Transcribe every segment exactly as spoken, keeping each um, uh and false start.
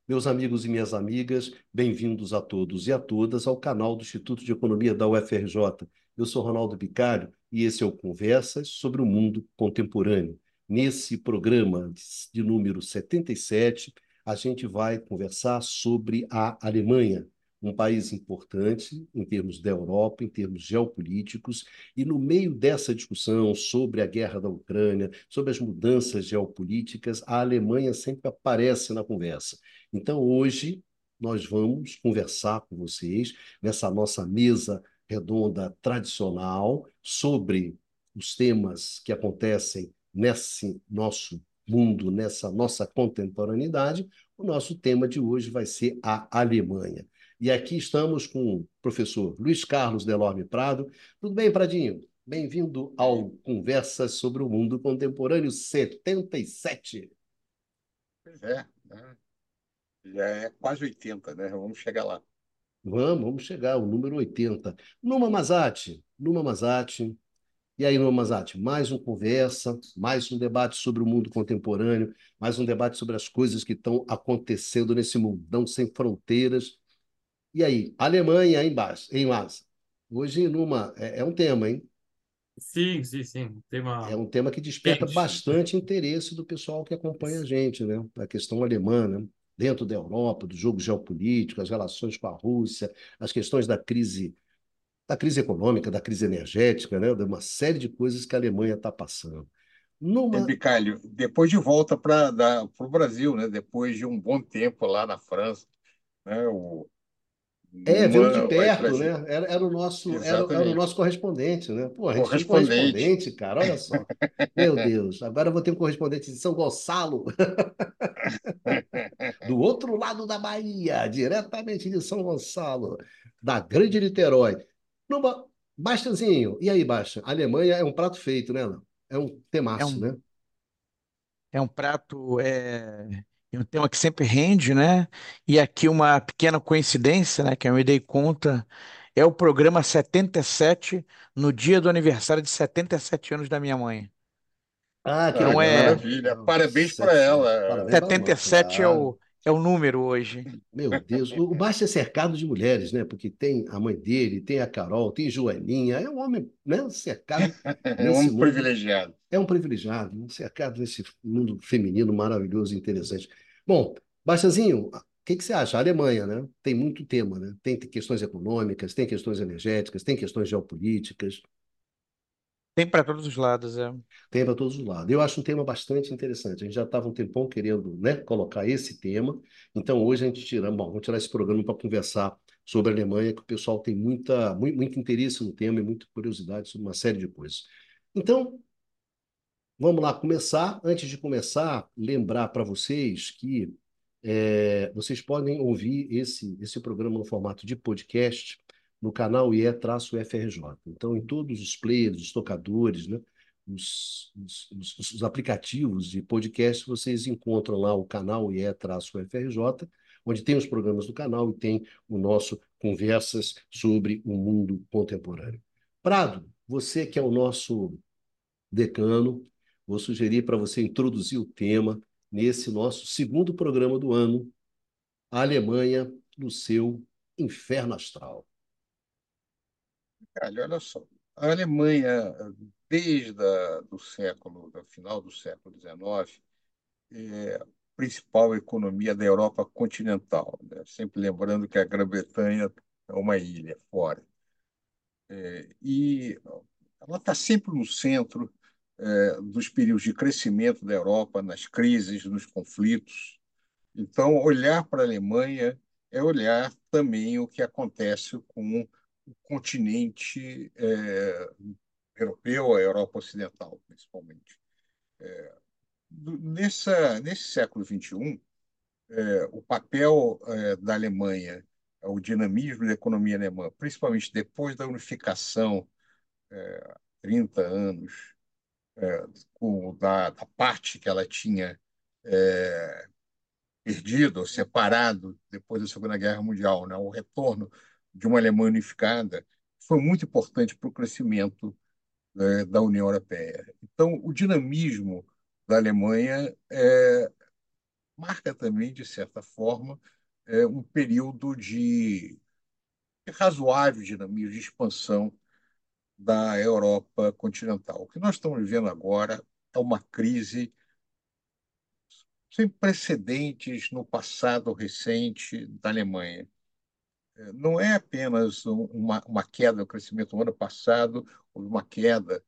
Meus amigos e minhas amigas, bem-vindos a todos e a todas ao canal do Instituto de Economia da U F R J. Eu sou Ronaldo Bicalho e esse é o Conversas sobre o Mundo Contemporâneo. Nesse programa de número setenta e sete, a gente vai conversar sobre a Alemanha, um país importante em termos da Europa, em termos geopolíticos, e no meio dessa discussão sobre a guerra da Ucrânia, sobre as mudanças geopolíticas, a Alemanha sempre aparece na conversa. Então, hoje, nós vamos conversar com vocês nessa nossa mesa redonda tradicional sobre os temas que acontecem nesse nosso mundo, nessa nossa contemporaneidade. O nosso tema de hoje vai ser a Alemanha. E aqui estamos com o professor Luiz Carlos Delorme Prado. Tudo bem, Pradinho? Bem-vindo ao Conversas sobre o Mundo Contemporâneo setenta e sete. Pois é, né? Já é quase oitenta, né? Vamos chegar lá. Vamos, vamos chegar ao número oitenta. Numa Mazati, Numa Mazati. E aí, Numa Mazati, mais um conversa, mais um debate sobre o mundo contemporâneo, mais um debate sobre as coisas que estão acontecendo nesse mundão sem fronteiras. E aí, Alemanha em baixo, em massa. Hoje, Numa, é, é um tema, hein? Sim, sim, sim. É Tema um tema que desperta quente. bastante interesse do pessoal que acompanha a gente, né? A questão alemã, né? Dentro da Europa, do jogo geopolítico, as relações com a Rússia, as questões da crise, da crise econômica, da crise energética, né? De uma série de coisas que a Alemanha está passando. É, Numa. Bicalho, depois de volta para o Brasil, né? Depois de um bom tempo lá na França, né? O É, veio de Numa vai perto, né? trazer. Era, era o nosso, era, era o Exatamente. nosso correspondente, né? Pô, a gente tinha um Correspondente. correspondente, cara, olha só. Meu Deus, agora eu vou ter um correspondente de São Gonçalo, do outro lado da Bahia, diretamente de São Gonçalo, da Grande Niterói. Numa... Bastazinho, e aí, Basta? A Alemanha é um prato feito, né, Léo? É um É temaço, um, né? é um prato, é, é um tema que sempre rende, né? E aqui uma pequena coincidência, né, que eu me dei conta, é o programa setenta e sete, no dia do aniversário de setenta e sete anos da minha mãe. Ah, que Ah, Então que legal, é, que maravilha. legal. Parabéns para Sete, ela. sete. Parabéns para a setenta e mãe, sete é claro. o, é o número hoje. Meu Deus, o Basta é cercado de mulheres, né? Porque tem a mãe dele, tem a Carol, tem Joaninha. É um homem, né? Cercado É um nesse homem mundo. privilegiado. É um privilegiado, né? Cercado nesse mundo feminino maravilhoso e interessante. Bom, Bastazinho, o que que você acha? A Alemanha, né? Tem muito tema, né? Tem questões econômicas, tem questões energéticas, tem questões geopolíticas. Tem para todos os lados, é. Tem para todos os lados. Eu acho um tema bastante interessante. A gente já estava um tempão querendo, né, colocar esse tema. Então, hoje a gente tira, bom, vamos tirar esse programa para conversar sobre a Alemanha, que o pessoal tem muita, muito, muito interesse no tema e muita curiosidade sobre uma série de coisas. Então, vamos lá começar. Antes de começar, lembrar para vocês que é, vocês podem ouvir esse, esse programa no formato de podcast no canal I E-F R J. Então, em todos os players, os tocadores, né, os, os, os, os aplicativos de podcast, vocês encontram lá o canal I E-F R J, onde tem os programas do canal e tem o nosso Conversas sobre o Mundo Contemporâneo. Prado, você que é o nosso decano, vou sugerir para você introduzir o tema nesse nosso segundo programa do ano, a Alemanha no seu inferno astral. Olha, olha só. A Alemanha, desde a, do século, do final do século dezenove, é a principal economia da Europa continental, né? Sempre lembrando que a Grã-Bretanha é uma ilha fora. E ela está sempre no centro é, dos períodos de crescimento da Europa, nas crises, nos conflitos. Então, olhar para a Alemanha é olhar também o que acontece com o continente é, europeu, a Europa Ocidental, principalmente. Nessa, nesse século vinte e um, o papel eh, da Alemanha, o dinamismo da economia alemã, principalmente depois da unificação, trinta anos, com, da, da parte que ela tinha eh, perdido, ou separado depois da Segunda Guerra Mundial, né? O retorno de uma Alemanha unificada foi muito importante para o crescimento eh, da União Europeia. Então, o dinamismo da Alemanha é, marca também, de certa forma, é, um período de razoável dinamismo, de expansão da Europa continental. O que nós estamos vivendo agora é uma crise sem precedentes no passado recente da Alemanha. Não é apenas um- uma, uma queda no crescimento. No ano passado, houve uma queda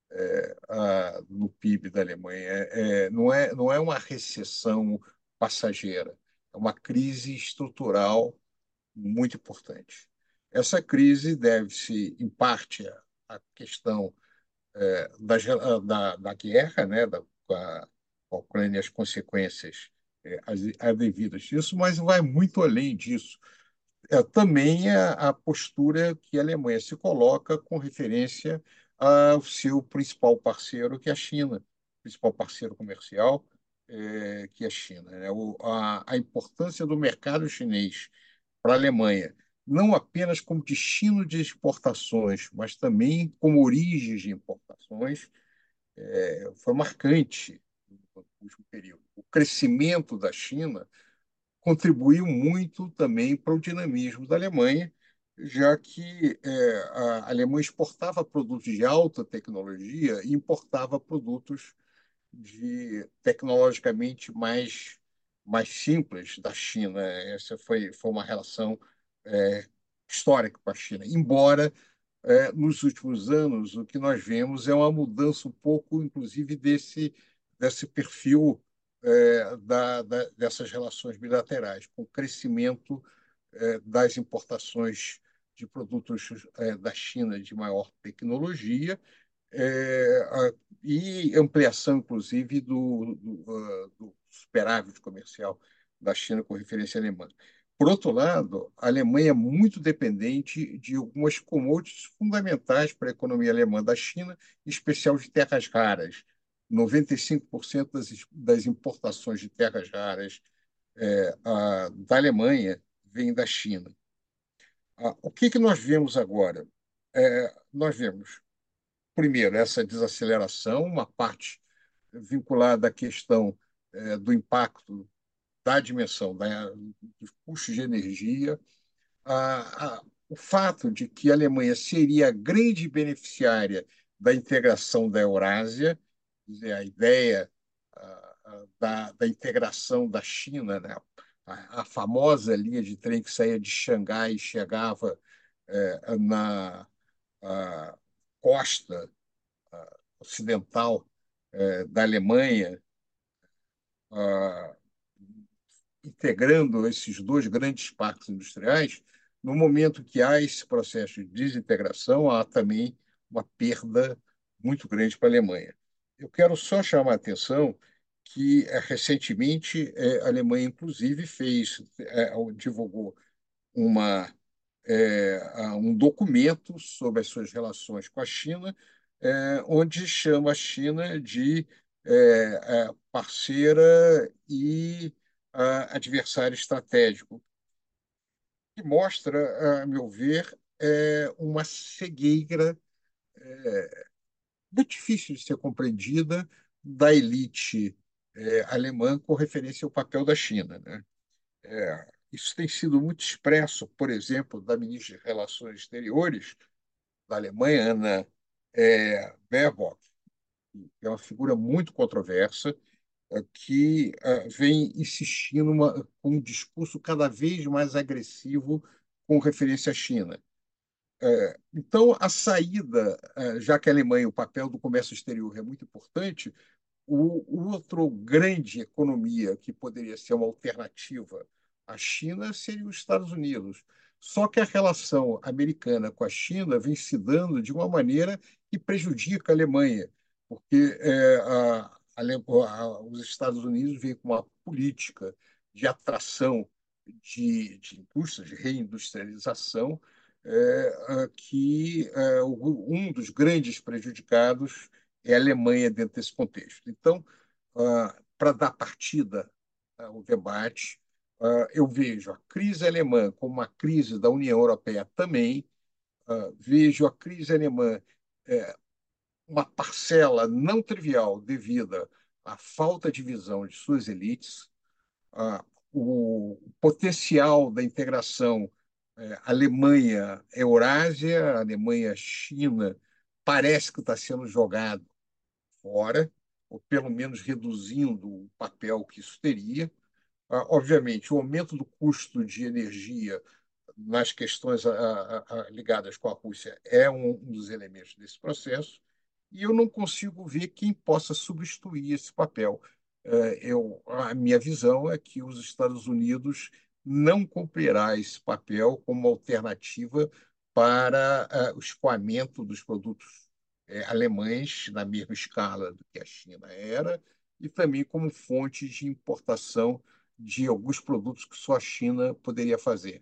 ah, no P I B da Alemanha. É, é, não é, não é uma recessão passageira, é uma crise estrutural muito importante. Essa crise deve-se, em parte, à à questão eh, da, ge- da, da guerra, né, da, com a, com a Ucrânia, e as consequências eh, as- advindas disso, mas vai muito além disso. É, também a, a postura que a Alemanha se coloca com referência ao seu principal parceiro, que é a China, principal parceiro comercial, eh, que é a China, né? O, a, a importância do mercado chinês para a Alemanha, não apenas como destino de exportações, mas também como origem de importações, eh, foi marcante no último período. O crescimento da China contribuiu muito também para o dinamismo da Alemanha, já que é, a Alemanha exportava produtos de alta tecnologia e importava produtos de tecnologicamente mais mais simples da China. Essa foi foi uma relação é, histórica com a China. Embora é, nos últimos anos o que nós vemos é uma mudança um pouco, inclusive desse desse perfil é, da, da, dessas relações bilaterais, com o crescimento é, das importações de produtos é, da China de maior tecnologia é, a- e ampliação, inclusive, do, do, ah, do superávit comercial da China com referência alemã. Por outro lado, a Alemanha é muito dependente de algumas commodities fundamentais para a economia alemã da China, em especial de terras raras. noventa e cinco por cento das, das importações de terras raras é, a, da Alemanha vêm da China. Ah, o que, que nós vemos agora? É, nós vemos primeiro, essa desaceleração, uma parte vinculada à questão eh, do impacto da dimensão da, dos custos de energia, a, a, o fato de que a Alemanha seria a grande beneficiária da integração da Eurásia, quer dizer, a ideia a, a, da, da integração da China, né? a, a famosa linha de trem que saía de Xangai e chegava eh, na a costa ocidental eh, da Alemanha, ah, integrando esses dois grandes parques industriais, no momento que há esse processo de desintegração, há também uma perda muito grande para a Alemanha. Eu quero só chamar a atenção que eh, recentemente eh, a Alemanha, inclusive, fez, eh, divulgou uma é, um documento sobre as suas relações com a China, é, onde chama a China de é, é, parceira e a, adversário estratégico, que mostra, a meu ver, é, uma cegueira muito difícil de ser compreendida da elite é, alemã com referência ao papel da China, né? É, isso tem sido muito expresso, por exemplo, da ministra de Relações Exteriores da Alemanha, Anna é, Baerbock, que é uma figura muito controversa, é, que é, vem insistindo uma, com um discurso cada vez mais agressivo com referência à China. É, então, a saída, é, já que a Alemanha, o papel do comércio exterior é muito importante, o, o outro grande economia que poderia ser uma alternativa à China seria os Estados Unidos. Só que a relação americana com a China vem se dando de uma maneira que prejudica a Alemanha, porque é, a, a, a, os Estados Unidos vêm com uma política de atração de, de indústria, de reindustrialização, é, que é, um dos grandes prejudicados é a Alemanha dentro desse contexto. Então, uh, para dar partida ao debate, uh, eu vejo a crise alemã como uma crise da União Europeia também, uh, vejo a crise alemã é, uma parcela não trivial devida à falta de visão de suas elites, ah, o potencial da integração é, Alemanha-Eurásia, Alemanha-China, parece que está sendo jogado fora, ou pelo menos reduzindo o papel que isso teria. Ah, obviamente, o aumento do custo de energia nas questões a, a, a, ligadas com a Rússia é um, um dos elementos desse processo, e eu não consigo ver quem possa substituir esse papel. Eh, Eu, a minha visão é que os Estados Unidos não cumprirá esse papel como alternativa para eh, o escoamento dos produtos eh, alemães na mesma escala do que a China era, e também como fonte de importação de alguns produtos que só a China poderia fazer.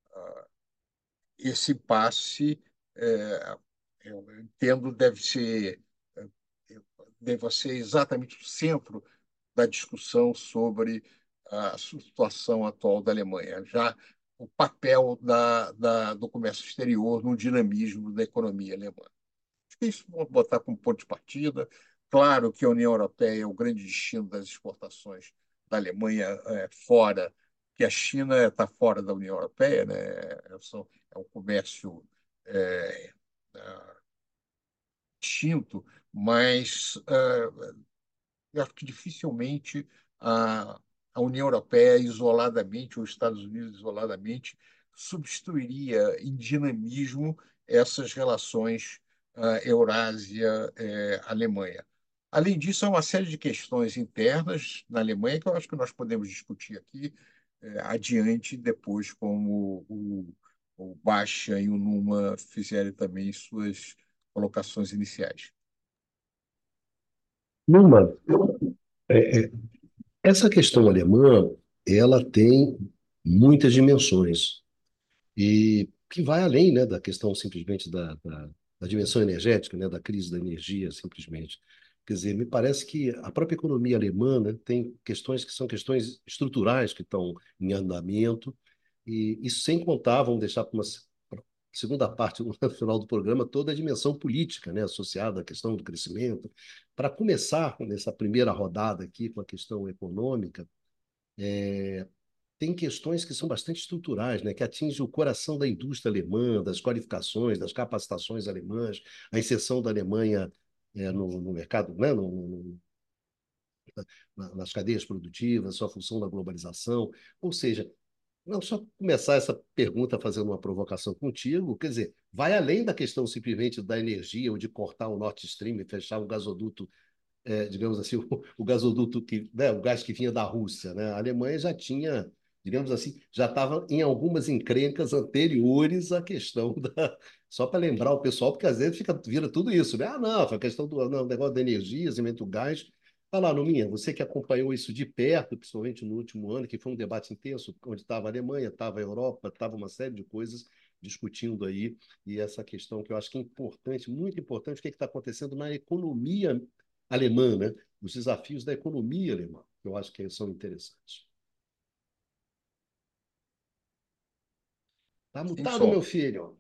Esse impasse, é, eu entendo, deve ser, é, deve ser exatamente o centro da discussão sobre a situação atual da Alemanha, já o papel da, da, do comércio exterior no dinamismo da economia alemã. Acho que isso vamos botar como ponto de partida. Claro que a União Europeia é o grande destino das exportações da Alemanha é, fora, que a China está fora da União Europeia, né? É, são- é um comércio é, é, distinto, mas é, eu acho que dificilmente a, a União Europeia isoladamente, ou os Estados Unidos isoladamente, substituiria em dinamismo essas relações ah, Eurásia-Alemanha. Além disso, há uma série de questões internas na Alemanha que eu acho que nós podemos discutir aqui eh, adiante, depois, como o, o Baixa e o Numa fizerem também suas colocações iniciais. Numa, é, é, essa questão alemã, ela tem muitas dimensões e que vai além, né, da questão simplesmente da, da, da dimensão energética, né, da crise da energia, simplesmente. Quer dizer, me parece que a própria economia alemã, né, tem questões que são questões estruturais que estão em andamento, e isso sem contar, vamos deixar para uma se- pra segunda parte no final do programa, toda a dimensão política, né, associada à questão do crescimento. Para começar nessa primeira rodada aqui com a questão econômica, tem questões que são bastante estruturais, né, que atingem o coração da indústria alemã, das qualificações, das capacitações alemãs, a inserção da Alemanha é, no, no mercado, né, no, no, na, nas cadeias produtivas, sua função na globalização. Ou seja, não, só começar essa pergunta fazendo uma provocação contigo, quer dizer, vai além da questão simplesmente da energia ou de cortar o Nord Stream e fechar o gasoduto, é, digamos assim, o, o gasoduto que, né, o gás que vinha da Rússia, né? A Alemanha já tinha, digamos assim, já estava em algumas encrencas anteriores à questão da. Só para lembrar o pessoal, porque às vezes fica, vira tudo isso, né? Ah, não, foi a questão do não, negócio da energia, desenvolvimento do gás. Fala, Numinha, você que acompanhou isso de perto, principalmente no último ano, que foi um debate intenso, onde estava a Alemanha, estava a Europa, estava uma série de coisas discutindo aí, e essa questão que eu acho que é importante, muito importante, o que é está acontecendo na economia alemã, né? Os desafios da economia alemã, que eu acho que são interessantes. Tá Sim, mutado, meu som. filho?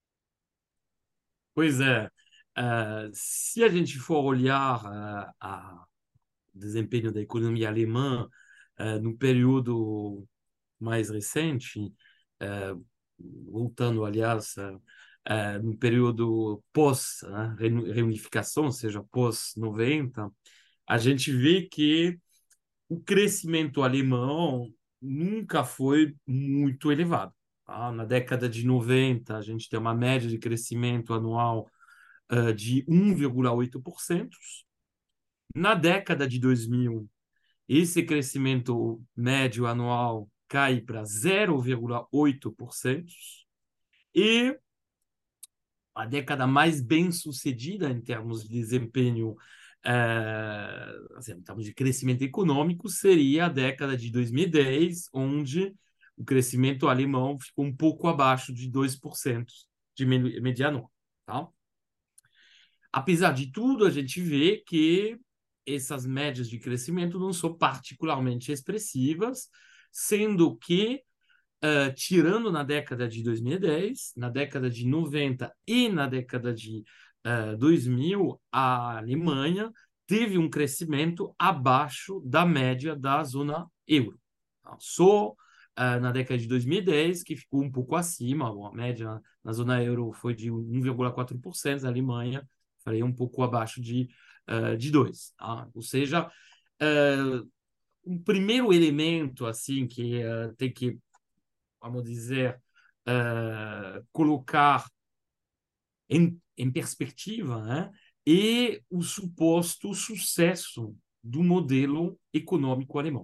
Pois é, eh, se a gente for olhar eh, a desempenho da economia alemã eh, no período mais recente, eh, voltando, aliás, eh, eh, no período pós, né, reuni- reunificação, ou seja, pós noventa, a gente vê que o crescimento alemão nunca foi muito elevado. Tá? Na década de noventa, a gente tem uma média de crescimento anual eh, de um vírgula oito por cento. Na década de dois mil, esse crescimento médio anual cai para zero vírgula oito por cento. E a década mais bem-sucedida em termos de desempenho, eh, assim, em termos de crescimento econômico, seria a década de dois mil e dez, onde o crescimento alemão ficou um pouco abaixo de dois por cento de média anual. Tá? Apesar de tudo, a gente vê que essas médias de crescimento não são particularmente expressivas, sendo que, uh, tirando na década de dois mil e dez, na década de noventa e na década de uh, dois mil, a Alemanha teve um crescimento abaixo da média da zona euro. Só uh, na década de dois mil e dez, que ficou um pouco acima, bom, a média na zona euro foi de um vírgula quatro por cento, a Alemanha falei um pouco abaixo de, uh, de dois por cento. Tá? Ou seja, uh, um primeiro elemento assim que uh, tem que, vamos dizer, uh, colocar em, em perspectiva, né, é o suposto sucesso do modelo econômico alemão,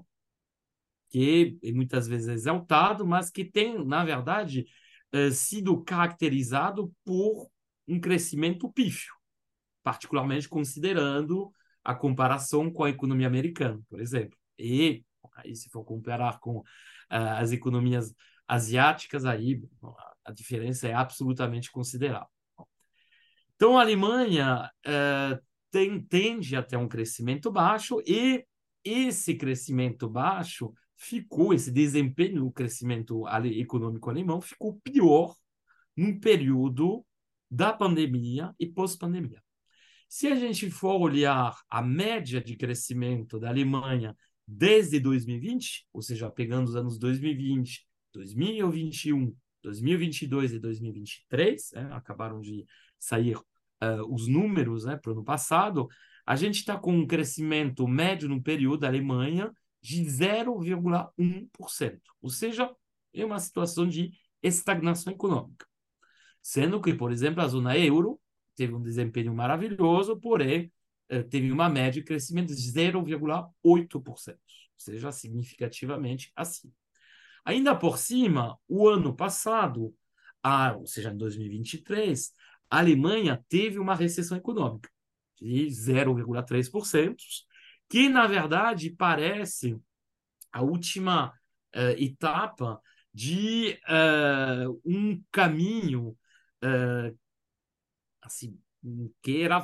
que é muitas vezes exaltado, mas que tem, na verdade, uh, sido caracterizado por um crescimento pífio, particularmente considerando a comparação com a economia americana, por exemplo. E aí, se for comparar com uh, as economias asiáticas, aí a diferença é absolutamente considerável. Então, a Alemanha uh, tem, tende a ter um crescimento baixo e esse crescimento baixo ficou, esse desempenho no crescimento econômico alemão ficou pior no período da pandemia e pós-pandemia. Se a gente for olhar a média de crescimento da Alemanha desde dois mil e vinte, ou seja, pegando os anos dois mil e vinte, dois mil e vinte e um, dois mil e vinte e dois e dois mil e vinte e três, né, acabaram de sair uh, os números, né, para o ano passado, a gente está com um crescimento médio no período da Alemanha de zero vírgula um por cento, ou seja, é uma situação de estagnação econômica. Sendo que, por exemplo, a zona euro teve um desempenho maravilhoso, porém, teve uma média de crescimento de zero vírgula oito por cento, ou seja, significativamente acima. Ainda por cima, o ano passado, a, ou seja, em dois mil e vinte e três, a Alemanha teve uma recessão econômica de zero vírgula três por cento, que, na verdade, parece a última uh, etapa de uh, um caminho uh, assim, que era,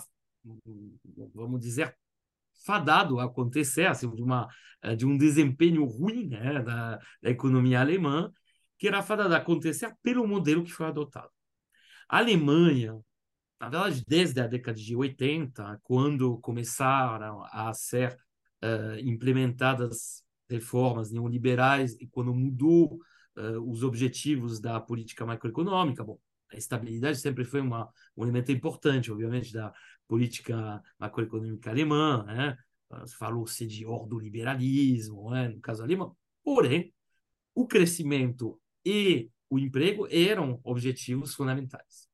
vamos dizer, fadado a acontecer, assim, de, uma, de um desempenho ruim, né, da, da economia alemã, que era fadado a acontecer pelo modelo que foi adotado. A Alemanha, na verdade, desde a década de oitenta, quando começaram a ser uh, implementadas reformas neoliberais e quando mudou uh, os objetivos da política macroeconômica, bom, a estabilidade sempre foi uma, um elemento importante, obviamente, da política macroeconômica alemã, né? Falou-se de ordoliberalismo, né? No caso alemão. Porém, o crescimento e o emprego eram objetivos fundamentais.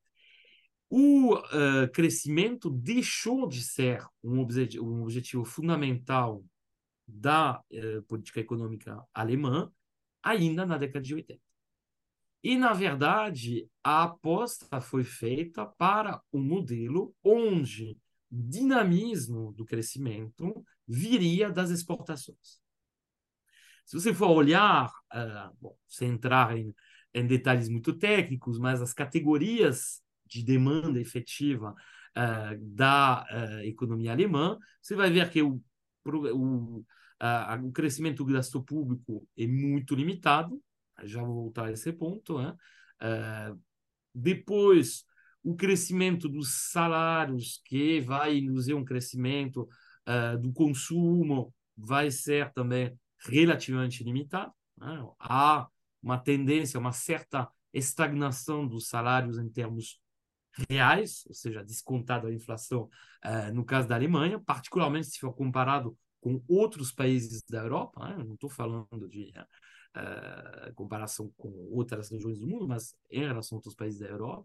O uh, crescimento deixou de ser um, obje um objetivo fundamental da uh, política econômica alemã ainda na década de oitenta. E, na verdade, a aposta foi feita para um modelo onde o dinamismo do crescimento viria das exportações. Se você for olhar, uh, bom, sem entrar em, em detalhes muito técnicos, mas as categorias de demanda efetiva uh, da uh, economia alemã, você vai ver que o, o, uh, o crescimento do gasto público é muito limitado. Já vou voltar a esse ponto. Né? Uh, depois, o crescimento dos salários, que vai induzir um crescimento uh, do consumo, vai ser também relativamente limitado. Né? Há uma tendência, uma certa estagnação dos salários em termos reais, ou seja, descontado a inflação uh, no caso da Alemanha, particularmente se for comparado com outros países da Europa. Né? Não estou falando de uh, comparação com outras regiões do mundo, mas em relação a outros países da Europa.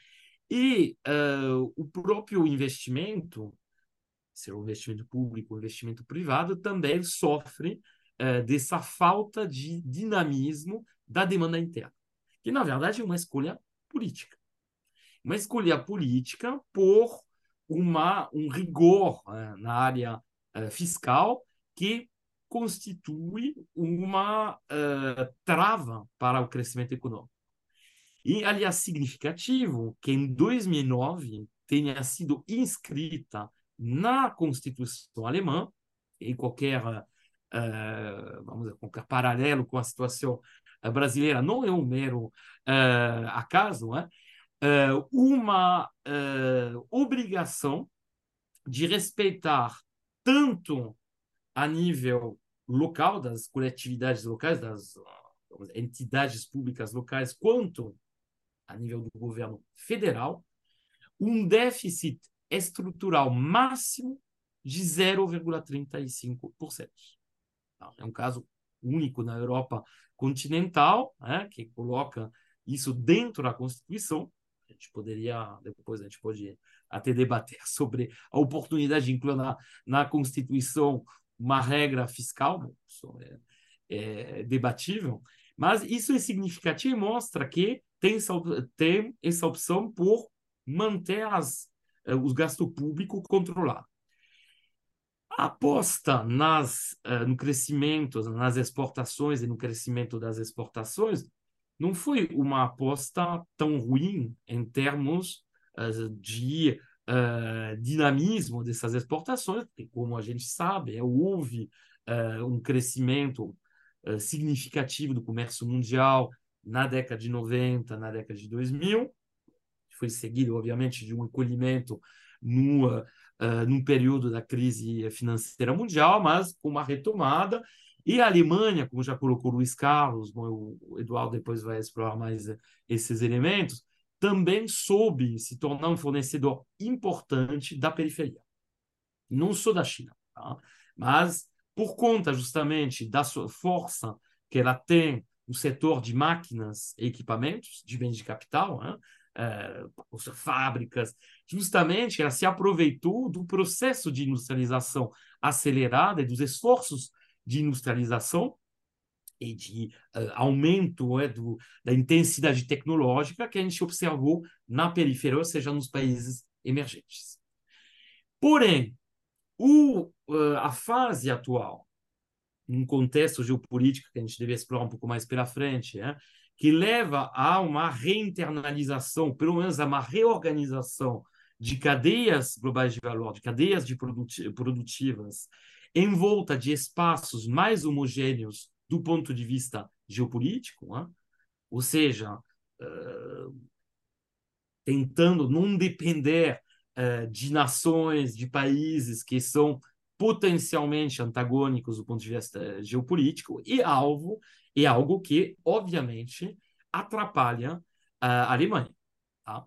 E uh, o próprio investimento, seja o investimento público ou investimento privado, também sofre uh, dessa falta de dinamismo da demanda interna, que, na verdade, é uma escolha política. Uma escolha política por uma, um rigor uh, na área uh, fiscal que constitui uma uh, trava para o crescimento econômico. E, aliás, significativo que em dois mil e nove tenha sido inscrita na Constituição alemã, em qualquer, uh, vamos dizer, qualquer paralelo com a situação brasileira, não é um mero uh, acaso, né? uh, uma uh, obrigação de respeitar tanto a nível local, das coletividades locais, das entidades públicas locais, quanto a nível do governo federal, um déficit estrutural máximo de zero vírgula trinta e cinco por cento. É um caso único na Europa continental, né, que coloca isso dentro da Constituição. A gente poderia, depois a gente pode até debater sobre a oportunidade de incluir na, na Constituição uma regra fiscal, isso é, é debatível, mas isso é significativo e mostra que tem essa, tem essa opção por manter as, os gastos públicos controlados. A aposta nas, no crescimento, nas exportações e no crescimento das exportações não foi uma aposta tão ruim em termos de uh, dinamismo dessas exportações, porque, como a gente sabe, houve uh, um crescimento uh, significativo do comércio mundial na década de noventa, na década de dois mil, foi seguido, obviamente, de um encolhimento no, uh, num período da crise financeira mundial, mas com uma retomada. E a Alemanha, como já colocou o Luiz Carlos, bom, o Eduardo depois vai explorar mais esses elementos, também soube se tornar um fornecedor importante da periferia. Não só da China, tá? Mas por conta justamente da sua força que ela tem no setor de máquinas e equipamentos, de bens de capital, né? É, fábricas, justamente ela se aproveitou do processo de industrialização acelerada e dos esforços de industrialização e de uh, aumento é, do, da intensidade tecnológica que a gente observou na periferia, ou seja, nos países emergentes. Porém, o, uh, a fase atual, num contexto geopolítico que a gente deve explorar um pouco mais pela frente, é, que leva a uma reinternalização, pelo menos a uma reorganização de cadeias globais de valor, de cadeias de produti- produtivas, em volta de espaços mais homogêneos do ponto de vista geopolítico, né? Ou seja, uh, tentando não depender uh, de nações, de países que são potencialmente antagônicos do ponto de vista geopolítico, e alvo é algo que, obviamente, atrapalha a Alemanha. Tá?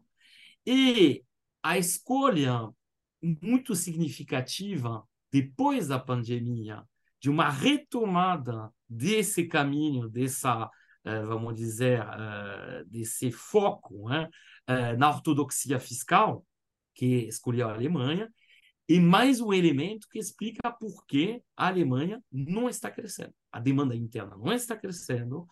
E a escolha muito significativa, depois da pandemia, de uma retomada desse caminho, dessa, vamos dizer, desse foco, né, na ortodoxia fiscal, que escolheu a Alemanha, e mais um elemento que explica por que a Alemanha não está crescendo. A demanda interna não está crescendo.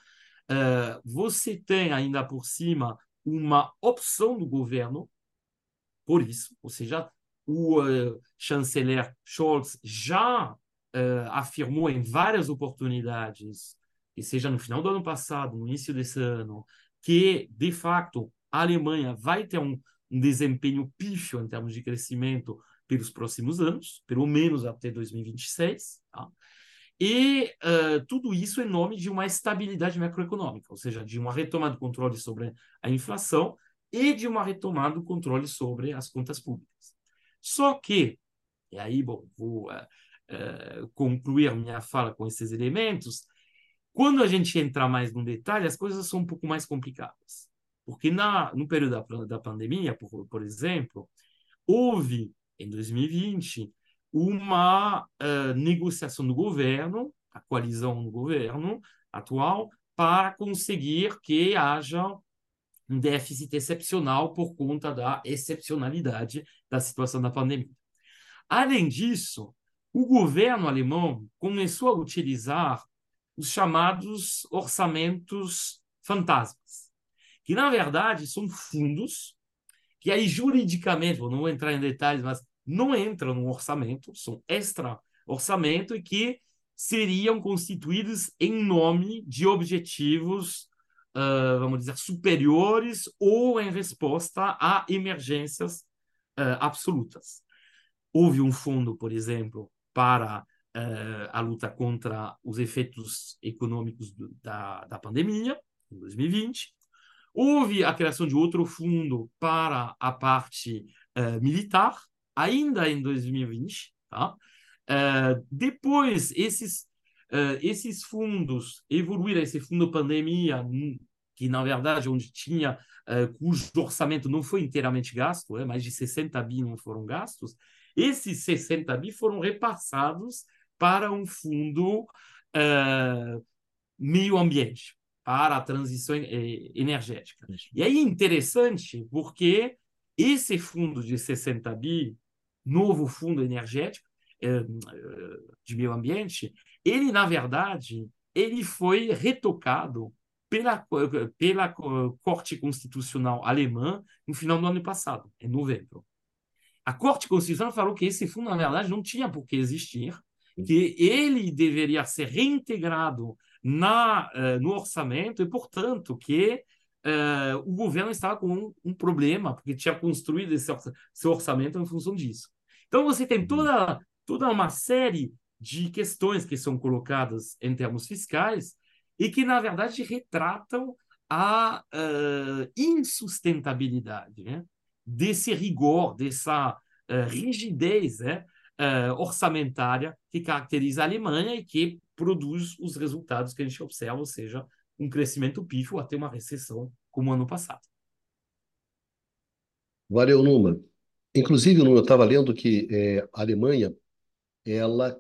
Você tem ainda por cima uma opção do governo por isso, ou seja, o uh, chanceler Scholz já uh, afirmou em várias oportunidades, que seja no final do ano passado, no início desse ano, que, de fato, a Alemanha vai ter um, um desempenho pífio em termos de crescimento pelos próximos anos, pelo menos até dois mil e vinte e seis. Tá? E uh, tudo isso em nome de uma estabilidade macroeconômica, ou seja, de uma retomada do controle sobre a inflação e de uma retomada do controle sobre as contas públicas. Só que, e aí bom, vou uh, uh, concluir minha fala com esses elementos, quando a gente entrar mais no detalhe, as coisas são um pouco mais complicadas. Porque na, no período da, da pandemia, por, por exemplo, houve, em dois mil e vinte, uma uh, negociação do governo, a coalizão do governo atual, para conseguir que haja um déficit excepcional por conta da excepcionalidade da situação da pandemia. Além disso, o governo alemão começou a utilizar os chamados orçamentos fantasmas, que, na verdade, são fundos que aí, juridicamente, vou não vou entrar em detalhes, mas não entram no orçamento, são extra-orçamento e que seriam constituídos em nome de objetivos Uh, vamos dizer, superiores ou em resposta a emergências uh, absolutas. Houve um fundo, por exemplo, para uh, a luta contra os efeitos econômicos do, da, da pandemia, em dois mil e vinte. Houve a criação de outro fundo para a parte uh, militar, ainda em dois mil e vinte. Tá? Uh, depois, esses uh, esses fundos evoluíram, esse fundo pandemia, que na verdade onde tinha, uh, cujo orçamento não foi inteiramente gasto, é, mais de sessenta bi não foram gastos, esses sessenta bi foram repassados para um fundo uh, meio ambiente, para a transição energética. E aí é interessante porque esse fundo de sessenta bi, novo fundo energético de meio ambiente, ele, na verdade, ele foi retocado pela, pela Corte Constitucional Alemã no final do ano passado, em novembro. A Corte Constitucional falou que esse fundo, na verdade, não tinha por que existir, que ele deveria ser reintegrado na, uh, no orçamento e, portanto, que uh, o governo estava com um, um problema, porque tinha construído esse orça seu orçamento em função disso. Então, você tem toda, toda uma série de questões que são colocadas em termos fiscais e que, na verdade, retratam a uh, insustentabilidade, né, desse rigor, dessa uh, rigidez, né, uh, orçamentária que caracteriza a Alemanha e que produz os resultados que a gente observa, ou seja, um crescimento pífio até uma recessão como o ano passado. Valeu, Numa. Inclusive, Numa, eu estava lendo que é, a Alemanha ela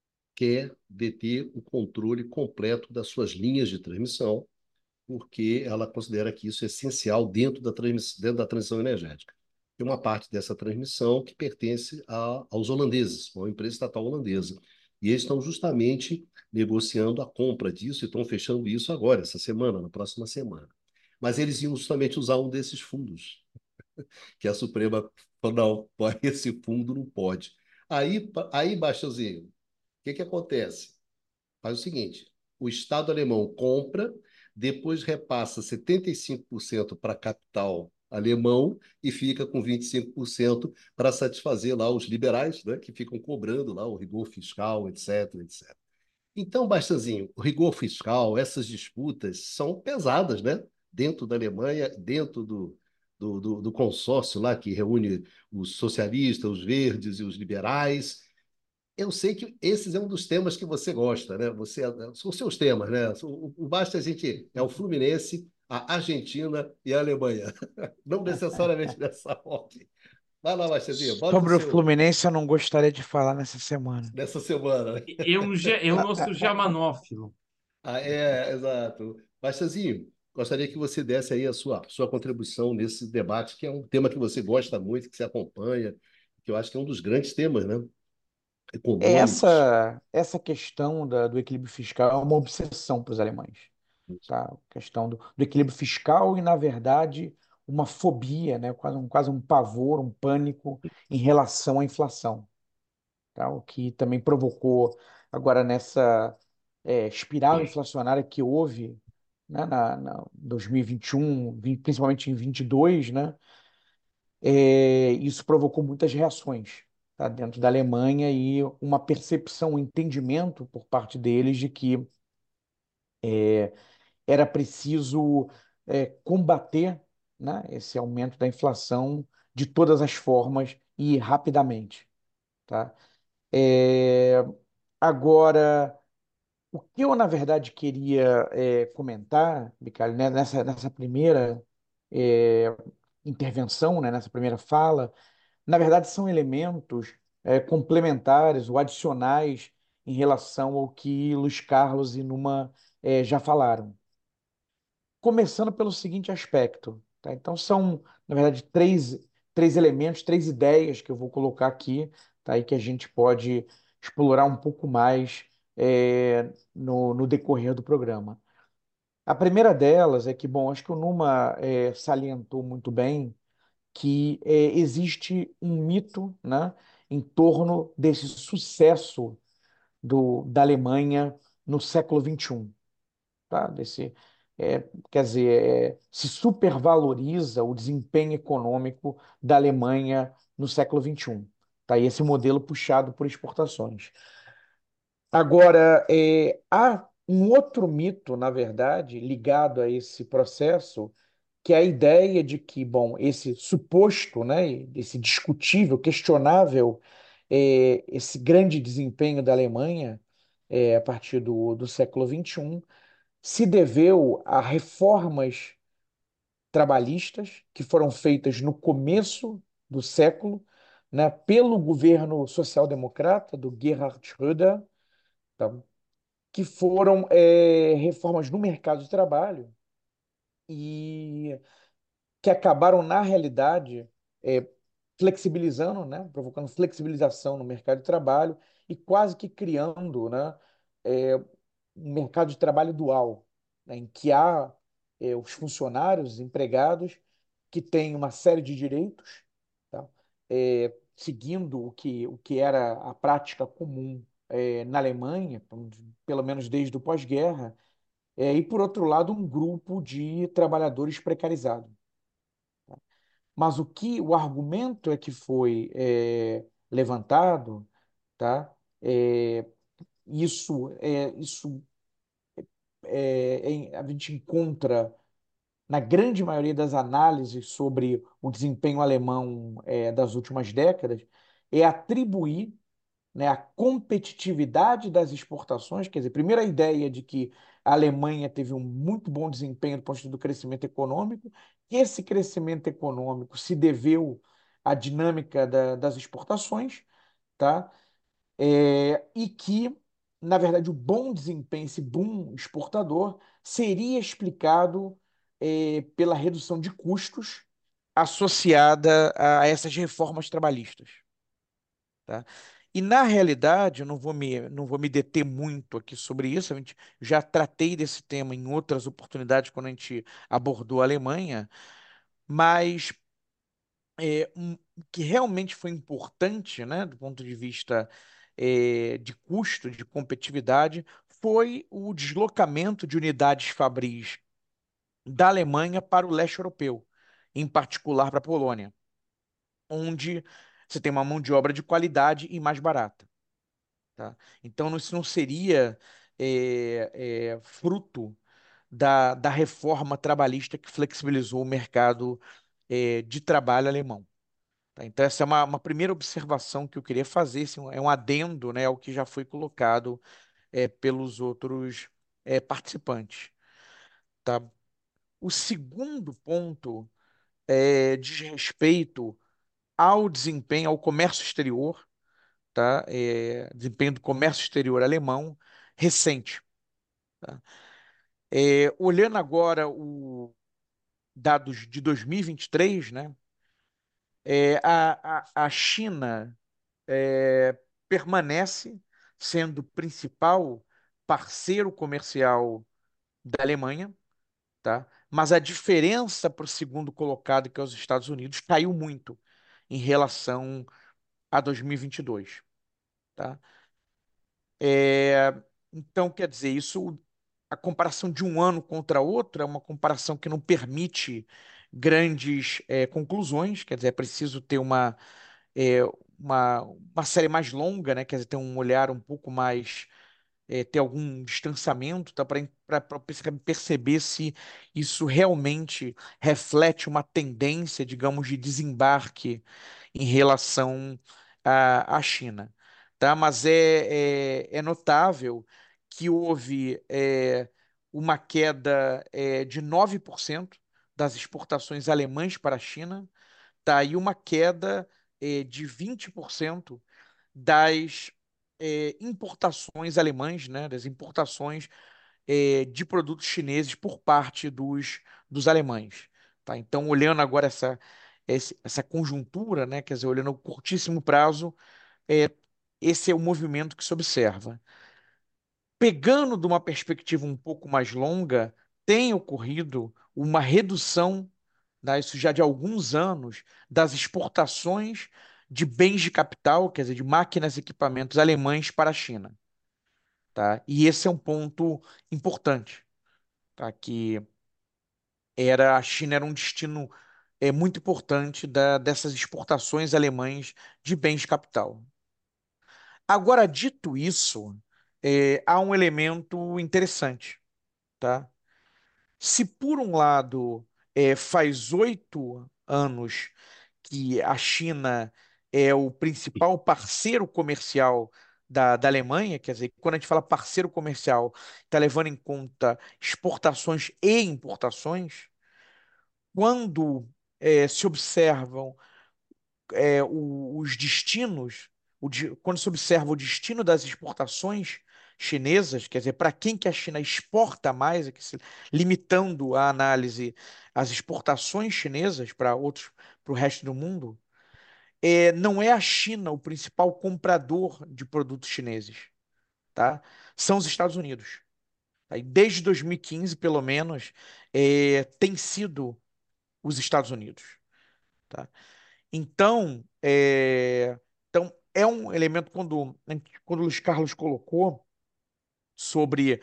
quer deter o controle completo das suas linhas de transmissão, porque ela considera que isso é essencial dentro da, transmiss... dentro da transição energética. Tem uma parte dessa transmissão que pertence a... aos holandeses, uma empresa estatal holandesa. E eles estão justamente negociando a compra disso e estão fechando isso agora, essa semana, na próxima semana. Mas eles iam justamente usar um desses fundos, que a Suprema falou, não, esse fundo não pode. Aí, aí Baixozinho, o que, que acontece? Faz o seguinte, o Estado alemão compra, depois repassa setenta e cinco por cento para capital alemão e fica com vinte e cinco por cento para satisfazer lá os liberais, né, que ficam cobrando lá o rigor fiscal, etc, etcétera. Então, Bastanzinho, o rigor fiscal, essas disputas são pesadas, né? Dentro da Alemanha, dentro do, do, do, do consórcio lá que reúne os socialistas, os verdes e os liberais. Eu sei que esses é um dos temas que você gosta, né? Você, são os seus temas, né? O, o basta a gente é o Fluminense, a Argentina e a Alemanha. Não necessariamente nessa ordem. Vai lá, Bastazinho, bota o Sobre o seu Fluminense, eu não gostaria de falar nessa semana. nessa semana. É um, é o nosso germanófilo. Ah, é, exato. Bastazinho, gostaria que você desse aí a sua, sua contribuição nesse debate, que é um tema que você gosta muito, que você acompanha, que eu acho que é um dos grandes temas, né? Econômicos. Essa, essa questão da- do equilíbrio fiscal é uma obsessão para os alemães. Tá? A questão do, do equilíbrio fiscal e, na verdade, uma fobia, né? Quase um, quase um pavor, um pânico em relação à inflação. Tá? O que também provocou agora nessa é, espiral inflacionária que houve, né, na, na dois mil e vinte e um, vi- principalmente em vinte e dois, né, é, isso provocou muitas reações, tá, dentro da Alemanha e uma percepção, um entendimento por parte deles de que era preciso é, combater, né, esse aumento da inflação de todas as formas e rapidamente. Tá? É, agora, o que eu, na verdade, queria é, comentar, Bicalho, né, nessa, nessa primeira é, intervenção, né, nessa primeira fala, na verdade, são elementos é, complementares ou adicionais em relação ao que Luiz Carlos e Numa é, já falaram. Começando pelo seguinte aspecto, tá? Então, são, na verdade, três, três elementos, três ideias que eu vou colocar aqui, tá? E que a gente pode explorar um pouco mais é, no, no decorrer do programa. A primeira delas é que, bom, acho que o Numa é, salientou muito bem que é, existe um mito, né, em torno desse sucesso do, da Alemanha no século vinte e um, tá? Desse, é, quer dizer, é, se supervaloriza o desempenho econômico da Alemanha no século vinte e um. Tá? E esse modelo puxado por exportações. Agora, é, há um outro mito, na verdade, ligado a esse processo, que é a ideia de que, bom, esse suposto, né, esse discutível, questionável, é, esse grande desempenho da Alemanha é, a partir do, do século vinte e um, se deveu a reformas trabalhistas que foram feitas no começo do século, né, pelo governo social-democrata do Gerhard Schröder, tá? Que foram é, reformas no mercado de trabalho e que acabaram, na realidade, é, flexibilizando, né, provocando flexibilização no mercado de trabalho e quase que criando, né, é, um mercado de trabalho dual, né, em que há é, os funcionários, os empregados, que têm uma série de direitos, tá, é, seguindo o que, o que era a prática comum é, na Alemanha, pelo menos desde o pós-guerra, é, e, por outro lado, um grupo de trabalhadores precarizados. Mas o que o argumento é que foi é, levantado, tá? É, isso é isso é, é- a gente encontra na grande maioria das análises sobre o desempenho alemão é, das últimas décadas, é atribuir, né, a competitividade das exportações, quer dizer, primeiro a ideia de que a Alemanha teve um muito bom desempenho do ponto de vista do crescimento econômico, que esse crescimento econômico se deveu à dinâmica da- das exportações, tá? É, e que, na verdade, o bom desempenho, esse boom exportador, seria explicado é, pela redução de custos associada a essas reformas trabalhistas, tá? E na realidade, eu não vou me, não vou me deter muito aqui sobre isso, a gente já tratei desse tema em outras oportunidades quando a gente abordou a Alemanha, mas é, um, o que realmente foi importante, né, do ponto de vista é, de custo, de competitividade, foi o deslocamento de unidades fabris da Alemanha para o leste europeu, em particular para a Polônia, onde você tem uma mão de obra de qualidade e mais barata. Tá? Então, isso não seria é, é, fruto da, da reforma trabalhista que flexibilizou o mercado é, de trabalho alemão. Tá? Então, essa é uma, uma primeira observação que eu queria fazer, assim, é um adendo, né, ao que já foi colocado é, pelos outros é, participantes. Tá? O segundo ponto é, diz respeito ao desempenho, ao comércio exterior, tá? É, desempenho do comércio exterior alemão recente. Tá? É, olhando agora os dados de dois mil e vinte e três, né? É, a, a, a China é, permanece sendo o principal parceiro comercial da Alemanha, tá? Mas a diferença para o segundo colocado, que é os Estados Unidos, caiu muito em relação a dois mil e vinte e dois, tá? É, então, quer dizer, isso, a comparação de um ano contra outro é uma comparação que não permite grandes é, conclusões, quer dizer, é preciso ter uma, é, uma, uma série mais longa, né? Quer dizer, ter um olhar um pouco mais é, ter algum distanciamento, tá? Para perceber se isso realmente reflete uma tendência, digamos, de desembarque em relação à, à China. Tá? Mas é, é, é notável que houve é, uma queda é, de nove por cento das exportações alemãs para a China, tá? E uma queda é, de vinte por cento das eh, importações alemãs, né, das importações eh, de produtos chineses por parte dos, dos alemães. Tá? Então, olhando agora essa, esse- essa conjuntura, né, quer dizer, olhando o curtíssimo prazo, é, esse é o movimento que se observa. Pegando de uma perspectiva um pouco mais longa, tem ocorrido uma redução, né, isso já de alguns anos, das exportações de bens de capital, quer dizer, de máquinas e equipamentos alemães para a China. Tá? E esse é um ponto importante, tá? Que era, a China era um destino é, muito importante da, dessas exportações alemães de bens de capital. Agora, dito isso, é, há um elemento interessante. Tá? Se por um lado é, faz oito anos que a China é o principal parceiro comercial da, da Alemanha, quer dizer, quando a gente fala parceiro comercial, está levando em conta exportações e importações. Quando eh, se observam é, o- os destinos, o di- quando se observa o destino das exportações chinesas, quer dizer, para quem que a China exporta mais, aqui se- limitando a análise às exportações chinesas para outros, para o resto do mundo, é, não é a China o principal comprador de produtos chineses, tá? São os Estados Unidos. Tá? E desde dois mil e quinze, pelo menos, é, tem sido os Estados Unidos. Tá? Então, é, então, é um elemento quando, quando o Luiz Carlos colocou sobre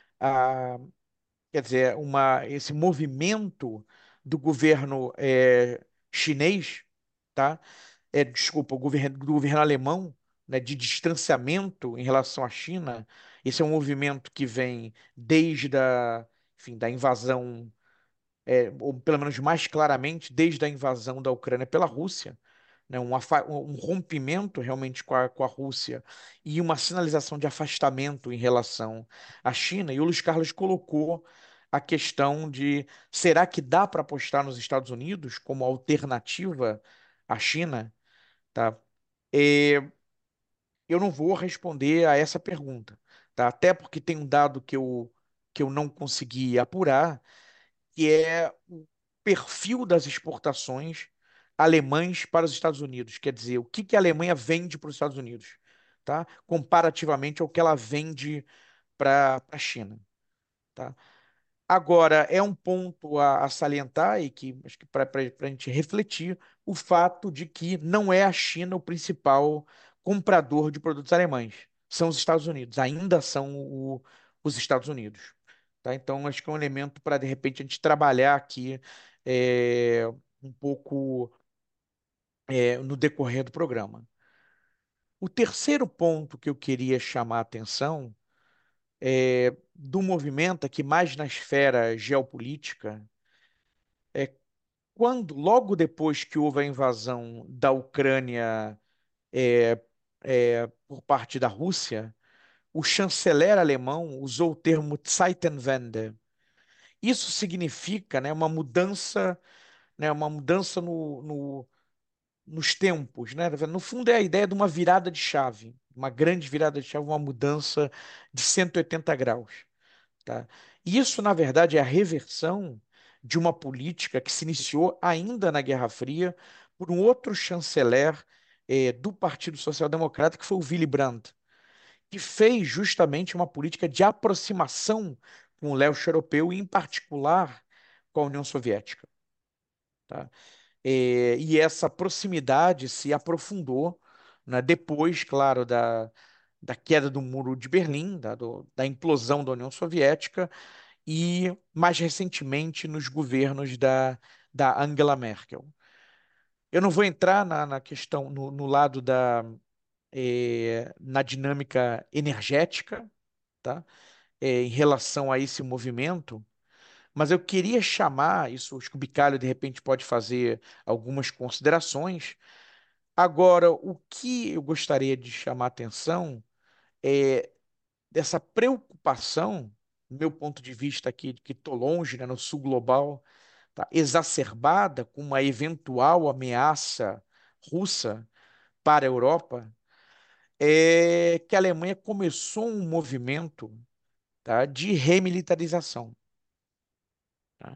a, quer dizer, uma, esse movimento do governo é, chinês, tá? É, desculpa, o governo, do governo alemão, né, de distanciamento em relação à China. Esse é um movimento que vem desde a, enfim, da invasão, é, ou pelo menos mais claramente, desde a invasão da Ucrânia pela Rússia, né, um, afa- um rompimento realmente com a, com a Rússia e uma sinalização de afastamento em relação à China. E o Luiz Carlos colocou a questão de será que dá para apostar nos Estados Unidos como alternativa à China? Tá? É, eu não vou responder a essa pergunta, tá? Até porque tem um dado que eu, que eu não consegui apurar, que é o perfil das exportações alemães para os Estados Unidos. Quer dizer, o que que a Alemanha vende para os Estados Unidos, tá? Comparativamente ao que ela vende para a China, tá? Agora, é um ponto a, a salientar e que acho que para a gente refletir o fato de que não é a China o principal comprador de produtos alemães, são os Estados Unidos, ainda são o- os Estados Unidos. Tá? Então, acho que é um elemento para, de repente, a gente trabalhar aqui é, um pouco é, no decorrer do programa. O terceiro ponto que eu queria chamar a atenção é do movimento aqui mais na esfera geopolítica. É quando, logo depois que houve a invasão da Ucrânia é, é, por parte da Rússia, o chanceler alemão usou o termo Zeitenwende. Isso significa, né, uma mudança, né, uma mudança no, no- nos tempos, né? No fundo é a ideia de uma virada de chave, uma grande virada de chave, uma mudança de cento e oitenta graus. Tá? E isso, na verdade, é a reversão de uma política que se iniciou ainda na Guerra Fria por um outro chanceler eh, do Partido Social Democrata, que foi o Willy Brandt, que fez justamente uma política de aproximação com o leste europeu e, em particular, com a União Soviética. Tá? Eh, e essa proximidade se aprofundou, né, depois, claro, da, da queda do Muro de Berlim, da, do- da implosão da União Soviética e, mais recentemente, nos governos da, da Angela Merkel. Eu não vou entrar na, na questão, no, no lado da, eh, na dinâmica energética, tá? Eh, em relação a esse movimento, mas eu queria chamar, isso acho que o Bicalho de repente pode fazer algumas considerações. Agora, o que eu gostaria de chamar a atenção é dessa preocupação, do meu ponto de vista aqui, que estou longe, né, no sul global, tá, exacerbada com uma eventual ameaça russa para a Europa, é que a Alemanha começou um movimento, tá, de remilitarização. Tá?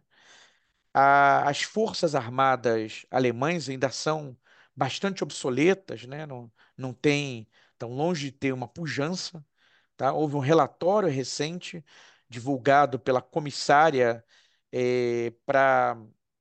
A- as forças armadas alemãs ainda são bastante obsoletas, né? Não, não tem, tão longe de ter uma pujança, tá? Houve um relatório recente divulgado pela comissária para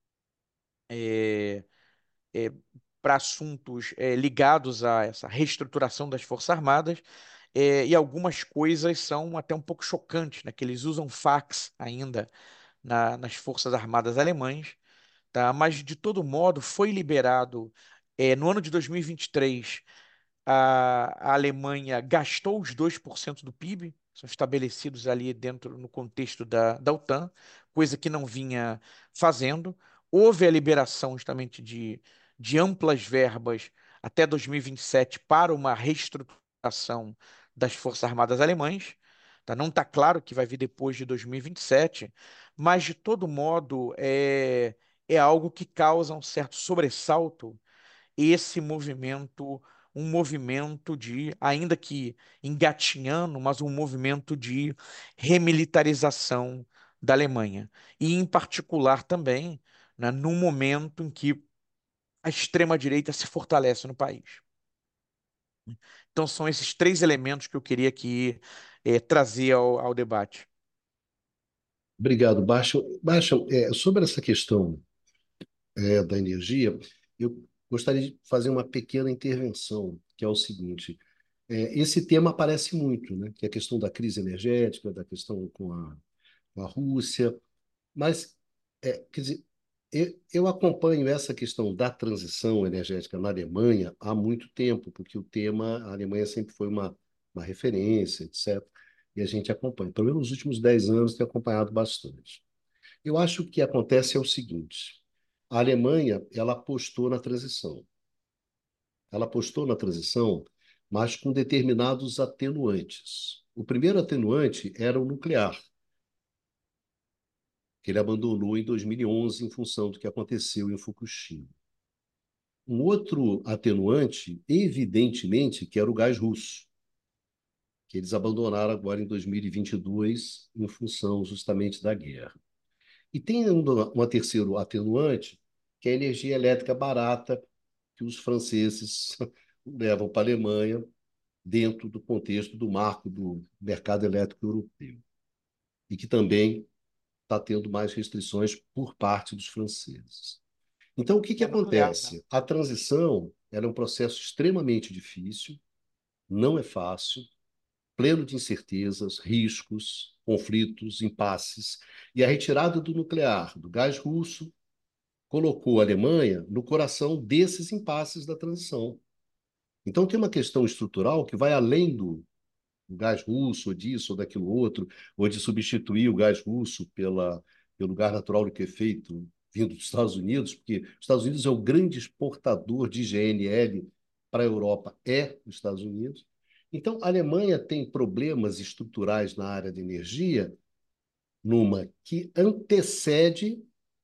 para assuntos eh, ligados a essa reestruturação das Forças Armadas, eh, e algumas coisas são até um pouco chocantes, né? Que eles usam fax ainda na- nas Forças Armadas alemãs, tá? Mas, de todo modo, foi liberado, eh, no ano de dois mil e vinte e três, a, a Alemanha gastou os dois por cento do P I B, são estabelecidos ali dentro, no contexto da, da OTAN, coisa que não vinha fazendo. Houve a liberação justamente de, de amplas verbas até dois mil e vinte e sete para uma reestruturação das Forças Armadas Alemãs. Tá? Não está claro que vai vir depois de dois mil e vinte e sete, mas, de todo modo, é, é algo que causa um certo sobressalto esse movimento, um movimento de, ainda que engatinhando, mas um movimento de remilitarização da Alemanha. E, em particular, também, né, no momento em que a extrema-direita se fortalece no país. Então, são esses três elementos que eu queria aqui eh, trazer ao, ao debate. Obrigado, Baixa. Baixa, é, sobre essa questão é, da energia, eu gostaria de fazer uma pequena intervenção, que é o seguinte. É, esse tema aparece muito, né? Que é a questão da crise energética, da questão com a, com a Rússia, mas, é, quer dizer, eu, eu acompanho essa questão da transição energética na Alemanha há muito tempo, porque o tema, a Alemanha sempre foi uma, uma referência, etcétera. E a gente acompanha. Pelo menos nos últimos dez anos, tem acompanhado bastante. Eu acho que o que acontece é o seguinte: a Alemanha, ela apostou na transição. Ela apostou na transição, mas com determinados atenuantes. O primeiro atenuante era o nuclear, que ele abandonou em dois mil e onze em função do que aconteceu em Fukushima. Um outro atenuante, evidentemente, que era o gás russo, que eles abandonaram agora em dois mil e vinte e dois em função justamente da guerra. E tem um, um terceiro atenuante, que é a energia elétrica barata que os franceses levam para a Alemanha dentro do contexto do marco do mercado elétrico europeu, e que também está tendo mais restrições por parte dos franceses. Então, o que, que É nuclear, né? acontece? A transição ela é um processo extremamente difícil, não é fácil, pleno de incertezas, riscos, conflitos, impasses, e a retirada do nuclear, do gás russo, colocou a Alemanha no coração desses impasses da transição. Então, tem uma questão estrutural que vai além do gás russo, ou disso, ou daquilo outro, ou de substituir o gás russo pela, pelo gás natural liquefeito vindo dos Estados Unidos, porque os Estados Unidos é o grande exportador de G N L para a Europa, é os Estados Unidos. Então, a Alemanha tem problemas estruturais na área de energia, numa que antecede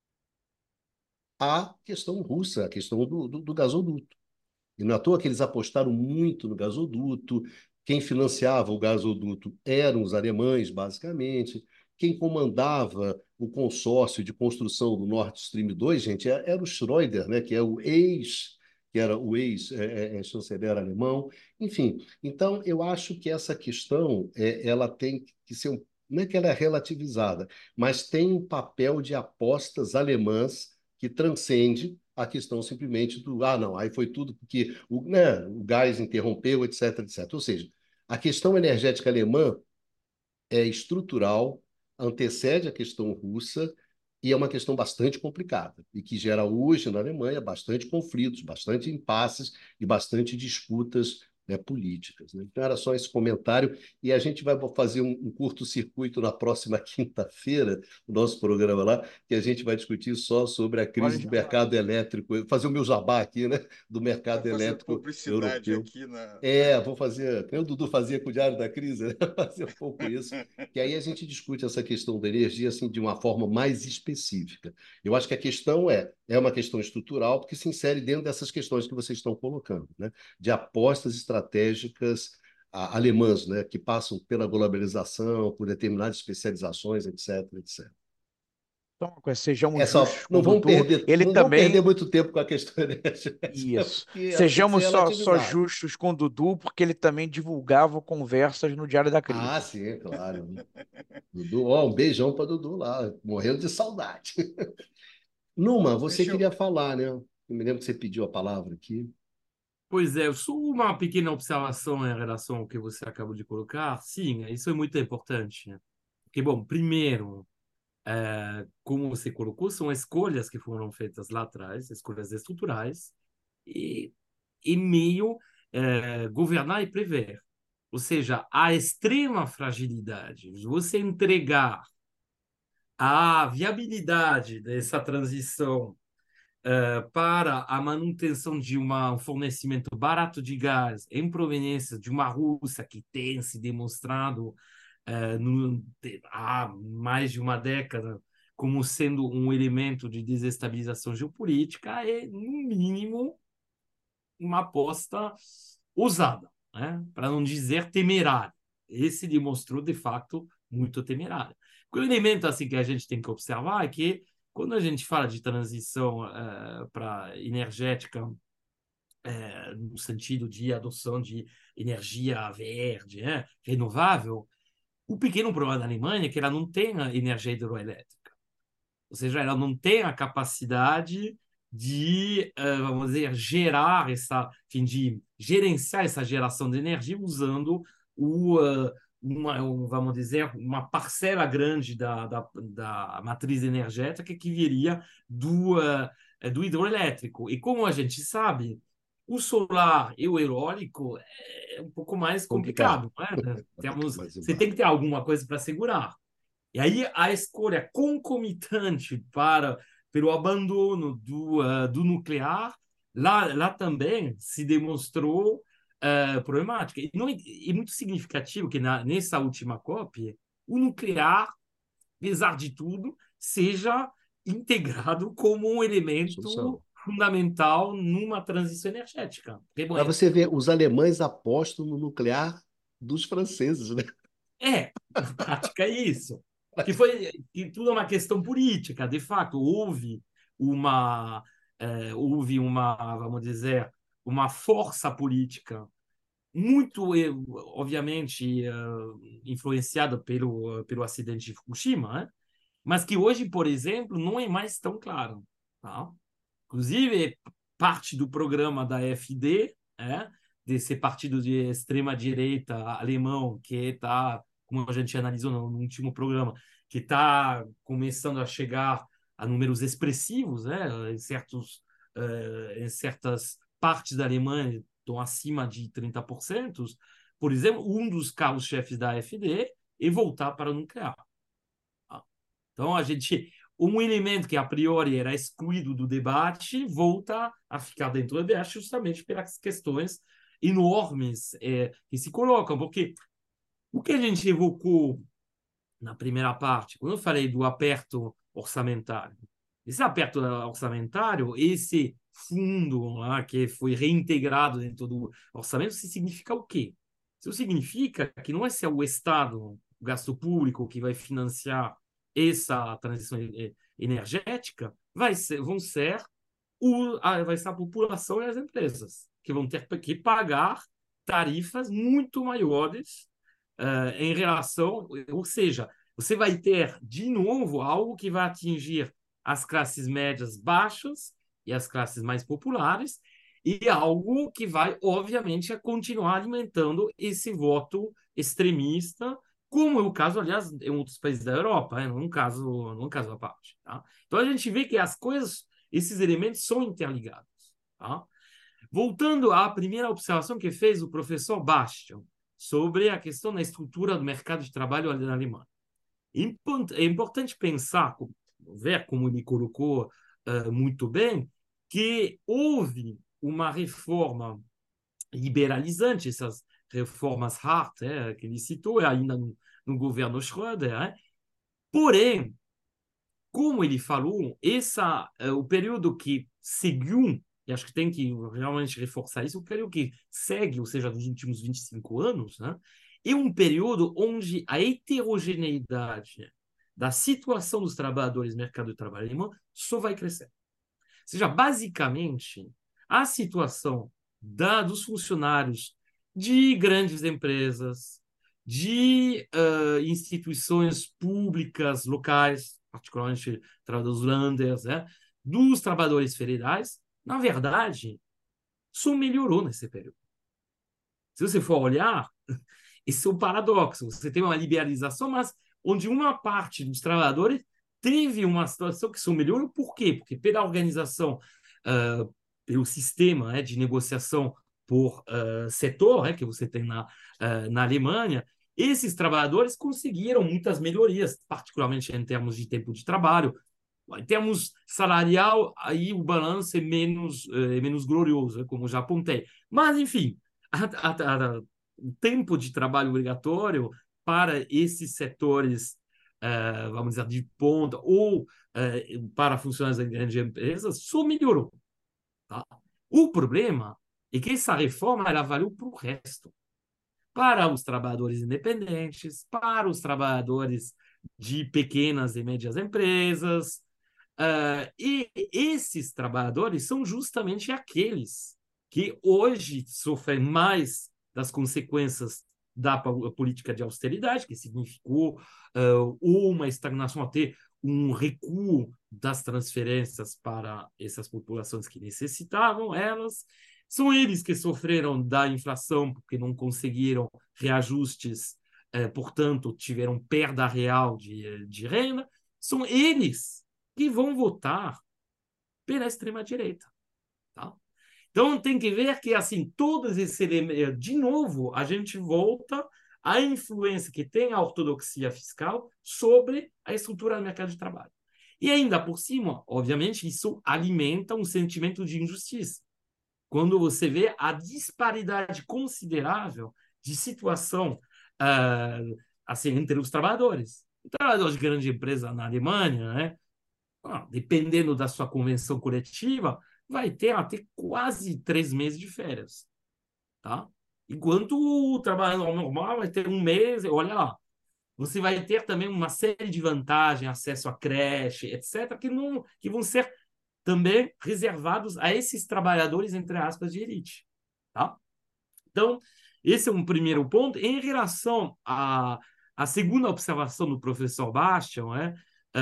a questão russa, a questão do, do, do gasoduto. E não é à toa que eles apostaram muito no gasoduto. Quem financiava o gasoduto eram os alemães, basicamente. Quem comandava o consórcio de construção do Nord Stream dois, gente, era o Schröder, né, que é o ex, que era o ex-chanceler alemão. Enfim, então eu acho que essa questão é, ela tem que ser um, não é que ela é relativizada, mas tem um papel de apostas alemãs que transcende a questão simplesmente do, ah, não, aí foi tudo porque o, né, o gás interrompeu, etc, etcétera. Ou seja, a questão energética alemã é estrutural, antecede a questão russa e é uma questão bastante complicada e que gera hoje na Alemanha bastante conflitos, bastante impasses e bastante disputas, né, políticas. Né? Então era só esse comentário e a gente vai fazer um, um curto-circuito na próxima quinta-feira, o nosso programa lá, que a gente vai discutir só sobre a Pode crise do chamar. mercado elétrico, fazer o meu jabá aqui, né, do Está mercado fazendo elétrico publicidade europeu. aqui na. É, vou fazer, como o Dudu fazia com o Diário da Crise, né? Fazer um pouco isso, que aí a gente discute essa questão da energia assim, de uma forma mais específica. Eu acho que a questão é, é uma questão estrutural, porque se insere dentro dessas questões que vocês estão colocando, né? De apostas estratégicas a, alemãs, né? Que passam pela globalização, por determinadas especializações, etc, etcétera. Então, uma coisa, sejamos É só, justos com não o vamos Dudu. perder, Ele não vamos perder também. muito tempo com a questão energética, Isso. porque ela tem que ser Sejamos só, só relativizada. justos com o Dudu, porque ele também divulgava conversas no Diário da Ah, Crise. sim, claro. Dudu, ó, um beijão para Dudu lá, morrendo de saudade. Numa, você Deixa eu. queria falar, né? Eu me lembro que você pediu a palavra aqui. Pois é, só uma pequena observação em relação ao que você acabou de colocar. Sim, isso é muito importante, né? Porque, bom, primeiro, é, como você colocou, são escolhas que foram feitas lá atrás, escolhas estruturais, e, e meio é, governar e prever. Ou seja, a extrema fragilidade, você entregar a viabilidade dessa transição uh, para a manutenção de uma, um fornecimento barato de gás em proveniência de uma Rússia que tem se demonstrado uh, no, há mais de uma década como sendo um elemento de desestabilização geopolítica, é, no mínimo, uma aposta ousada, né? Para não dizer temerária. Esse demonstrou, de fato, muito temerário. O elemento assim, que a gente tem que observar é que, quando a gente fala de transição uh, para energética, uh, no sentido de adoção de energia verde, né? Renovável, o pequeno problema da Alemanha é que ela não tem a energia hidroelétrica. Ou seja, ela não tem a capacidade de, uh, vamos dizer, gerar essa, enfim, de gerenciar essa geração de energia usando o, uh, uma, um, vamos dizer, uma parcela grande da, da, da matriz energética que viria do, uh, do hidroelétrico. E como a gente sabe, o solar e o eólico é um pouco mais complicado, Complicado. né? Temos, Mais você tem que ter alguma coisa para segurar. E aí a escolha concomitante para pelo abandono do, uh, do nuclear, lá, lá também se demonstrou uh, problemática. E, não, é muito significativo que na, nessa última COP, o nuclear, apesar de tudo, seja integrado como um elemento Solução. fundamental numa transição energética. Porque, bom, Para você ver, os alemães apostam no nuclear dos franceses, né? é, na prática é isso. Que foi que tudo é uma questão política. De fato, houve uma, é, houve uma, vamos dizer, uma força política muito, eh, obviamente, eh, influenciada pelo, pelo acidente de Fukushima, né? Mas que hoje, por exemplo, não é mais tão claro. Tá? Inclusive, parte do programa da A F D, é, desse partido de extrema-direita alemão, que está, como a gente analisou no, no último programa, que está começando a chegar a números expressivos, né, em, certos, uh, em certas partes da Alemanha, estão acima de trinta por cento. Por exemplo, um dos carros-chefes da A F D é voltar para o nuclear. Então, a gente, um elemento que a priori era excluído do debate volta a ficar dentro do debate justamente pelas questões enormes é, que se colocam. Porque o que a gente evocou na primeira parte, quando eu falei do aperto orçamentário, esse aperto orçamentário, esse fundo lá, que foi reintegrado dentro do orçamento, isso significa o quê? Isso significa que não é só o Estado, o gasto público, que vai financiar essa transição energética, vai ser, vão ser o, a, vai ser a população e as empresas, que vão ter que pagar tarifas muito maiores uh, em relação, ou seja, você vai ter de novo algo que vai atingir as classes médias baixas e as classes mais populares, e algo que vai, obviamente, continuar alimentando esse voto extremista, como é o caso, aliás, em outros países da Europa, né? num caso, num caso à parte. Tá? Então, a gente vê que as coisas, esses elementos são interligados. Tá? Voltando à primeira observação que fez o professor Bastian sobre a questão da estrutura do mercado de trabalho na Alemanha. É importante pensar, ver como ele colocou uh, muito bem, que houve uma reforma liberalizante, essas reformas hard, é, que ele citou, ainda no, no governo Schröder. É? Porém, como ele falou, essa, uh, o período que seguiu, e acho que tem que realmente reforçar isso, o período que segue, ou seja, dos últimos vinte e cinco anos, né, é um período onde a heterogeneidade da situação dos trabalhadores no mercado de trabalho alemão só vai crescer. Ou seja, basicamente, a situação da, dos funcionários de grandes empresas, de uh, instituições públicas locais, particularmente dos landers, né, dos trabalhadores federais, na verdade, só melhorou nesse período. Se você for olhar, esse é um paradoxo. Você tem uma liberalização, mas onde uma parte dos trabalhadores teve uma situação que só melhorou. Por quê? Porque pela organização, uh, pelo sistema né, de negociação por uh, setor né, que você tem na, uh, na Alemanha, esses trabalhadores conseguiram muitas melhorias, particularmente em termos de tempo de trabalho, Em termos salarial, aí o balanço é menos, é menos glorioso, como já apontei. Mas, enfim, a, a, a, o tempo de trabalho obrigatório para esses setores, uh, vamos dizer, de ponta, ou uh, para funcionários em grandes empresas, só melhorou. Tá? O problema é que essa reforma ela valeu para o resto. Para os trabalhadores independentes, para os trabalhadores de pequenas e médias empresas, Uh, e esses trabalhadores são justamente aqueles que hoje sofrem mais das consequências da política de austeridade, que significou uh, uma estagnação, até um recuo das transferências para essas populações que necessitavam elas. São eles que sofreram da inflação porque não conseguiram reajustes, uh, portanto, tiveram perda real de, de renda. São eles que vão votar pela extrema-direita. Tá? Então, tem que ver que, assim, todos esses elementos... De novo, a gente volta à influência que tem a ortodoxia fiscal sobre a estrutura do mercado de trabalho. E ainda por cima, obviamente, isso alimenta um sentimento de injustiça. Quando você vê a disparidade considerável de situação uh, assim, entre os trabalhadores. O trabalhador de grande empresa na Alemanha, né, Ah, dependendo da sua convenção coletiva, vai ter até quase três meses de férias. Tá? Enquanto o trabalhador normal vai ter um mês, olha lá. Você vai ter também uma série de vantagens, acesso à creche, etcétera, que, não, que vão ser também reservados a esses trabalhadores, entre aspas, de elite. Tá? Então, esse é um primeiro ponto. Em relação à, à segunda observação do professor Bastian, né?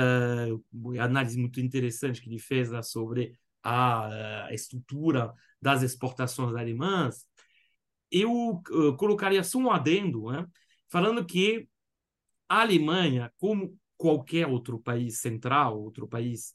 Uh, análise muito interessante que ele fez lá sobre a, a estrutura das exportações alemãs, eu uh, colocaria só um adendo, né, falando que a Alemanha, como qualquer outro país central, outro país,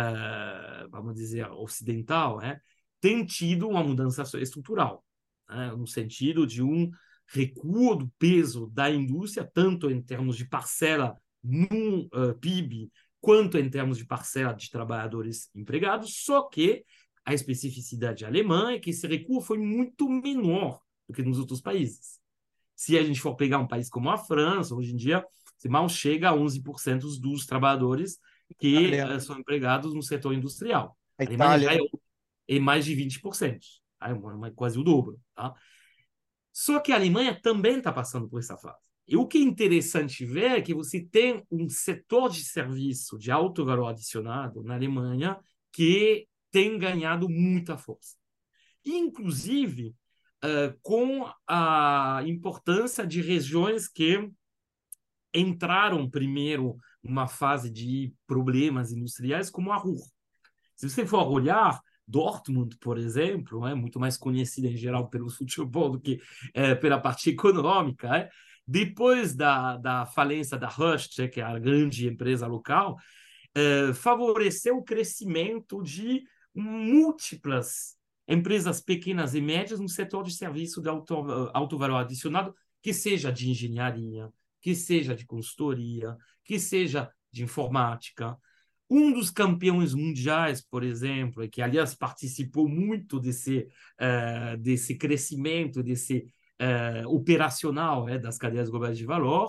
uh, vamos dizer, ocidental, né, tem tido uma mudança estrutural, né, no sentido de um recuo do peso da indústria, tanto em termos de parcela no uh, P I B, quanto em termos de parcela de trabalhadores empregados, só que a especificidade alemã é que esse recuo foi muito menor do que nos outros países. Se a gente for pegar um país como a França, hoje em dia, você mal chega a onze por cento dos trabalhadores que uh, são empregados no setor industrial. A a Alemanha Itália já é, é mais de vinte por cento, tá? É quase o dobro. Tá? Só que a Alemanha também está passando por essa fase. E o que é interessante ver é que você tem um setor de serviço de alto valor adicionado na Alemanha que tem ganhado muita força. Inclusive, uh, com a importância de regiões que entraram primeiro numa fase de problemas industriais, como a Ruhr. Se você for olhar, Dortmund, por exemplo, é muito mais conhecida em geral pelo futebol do que é, pela parte econômica. É? Depois da, da falência da Rust, que é a grande empresa local, é, favoreceu o crescimento de múltiplas empresas pequenas e médias no setor de serviço de alto, alto valor adicionado, que seja de engenharia, que seja de consultoria, que seja de informática. Um dos campeões mundiais, por exemplo, que, aliás, participou muito desse, uh, desse crescimento, desse uh, operacional é, das cadeias globais de valor,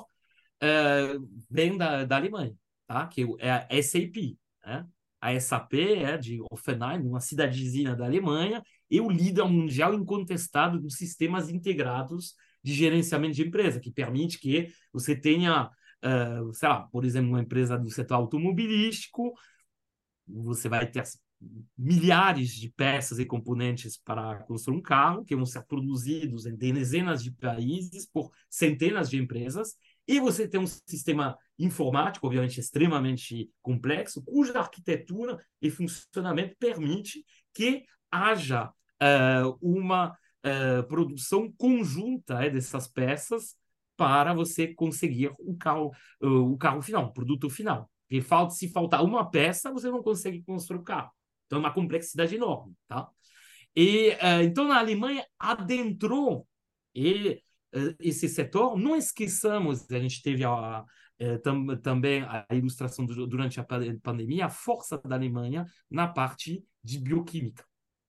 uh, vem da, da Alemanha, tá? Que é a S A P. Né? A S A P é de Offenheim, uma cidadezinha da Alemanha, e o líder mundial incontestado dos sistemas integrados de gerenciamento de empresa, que permite que você tenha... Uh, sei lá, por exemplo, uma empresa do setor automobilístico, você vai ter milhares de peças e componentes para construir um carro que vão ser produzidos em dezenas de países por centenas de empresas, e você tem um sistema informático, obviamente, extremamente complexo, cuja arquitetura e funcionamento permite que haja uh, uma uh, produção conjunta é, dessas peças para você conseguir o carro, o carro final, o produto final. Porque falta, se faltar uma peça, você não consegue construir o carro. Então, é uma complexidade enorme. Tá? E, uh, então, na Alemanha, adentrou, e eh, esse setor. Não esqueçamos, a gente teve a, eh, tam, também a ilustração do, durante a pandemia, a força da Alemanha na parte de bioquímica,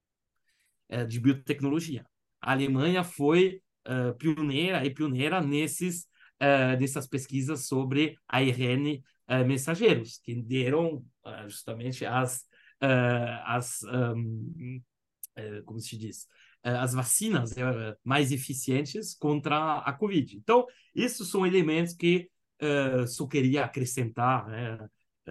eh, de biotecnologia. A Alemanha foi eh, pioneira e pioneira nesses, eh, nessas pesquisas sobre A R N eh, mensageiros, que deram eh, justamente as, eh, as um, eh, como se diz, eh, as vacinas eh, mais eficientes contra a Covid. Então, esses são elementos que eh, só queria acrescentar, né?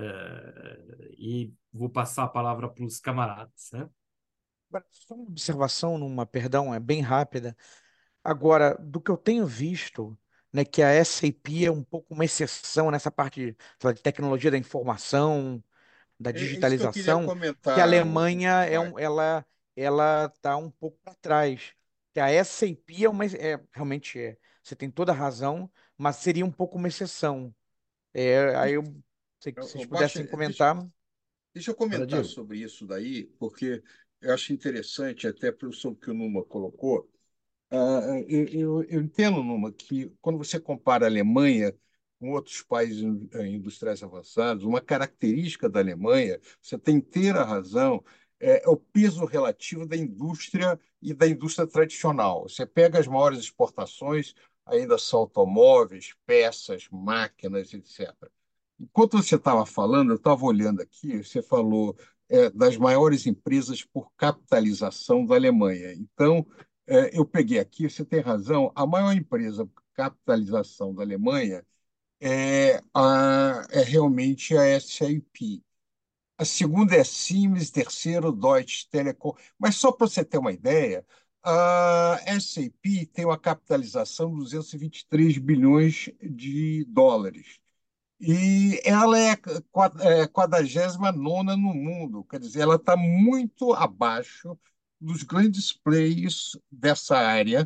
Eh, e vou passar a palavra para os camaradas, né? Agora, só uma observação, numa, perdão, é bem rápida. Agora, do que eu tenho visto, né, que a S A P é um pouco uma exceção nessa parte sei lá, de tecnologia da informação, da É, é isso que eu queria digitalização, que a comentar, o, o, Alemanha o é um, ela ela está um pouco para trás. Que a S A P é uma é, realmente é. Você tem toda a razão, mas seria um pouco uma exceção. É, aí eu sei que O vocês Baixa, pudessem deixa, comentar. deixa eu Fala, comentar Diego. sobre isso daí, porque eu acho interessante, até pelo sobre o que o Numa colocou. Ah, eu, eu, eu entendo, Numa, que quando você compara a Alemanha com outros países in- eh, industriais avançados, uma característica da Alemanha, você tem inteira razão, é, é o peso relativo da indústria e da indústria tradicional. Você pega as maiores exportações, ainda são automóveis, peças, máquinas, etcétera. Enquanto você estava falando, eu estava olhando aqui, você falou é, das maiores empresas por capitalização da Alemanha. Então, é, eu peguei aqui, você tem razão, a maior empresa por capitalização da Alemanha é, a, é realmente a S A P. A segunda é Siemens, terceiro, Deutsche Telekom. Mas só para você ter uma ideia, a S A P tem uma capitalização de duzentos e vinte e três bilhões de dólares. E ela é a quadragésima nona no mundo, quer dizer, ela está muito abaixo dos grandes players dessa área,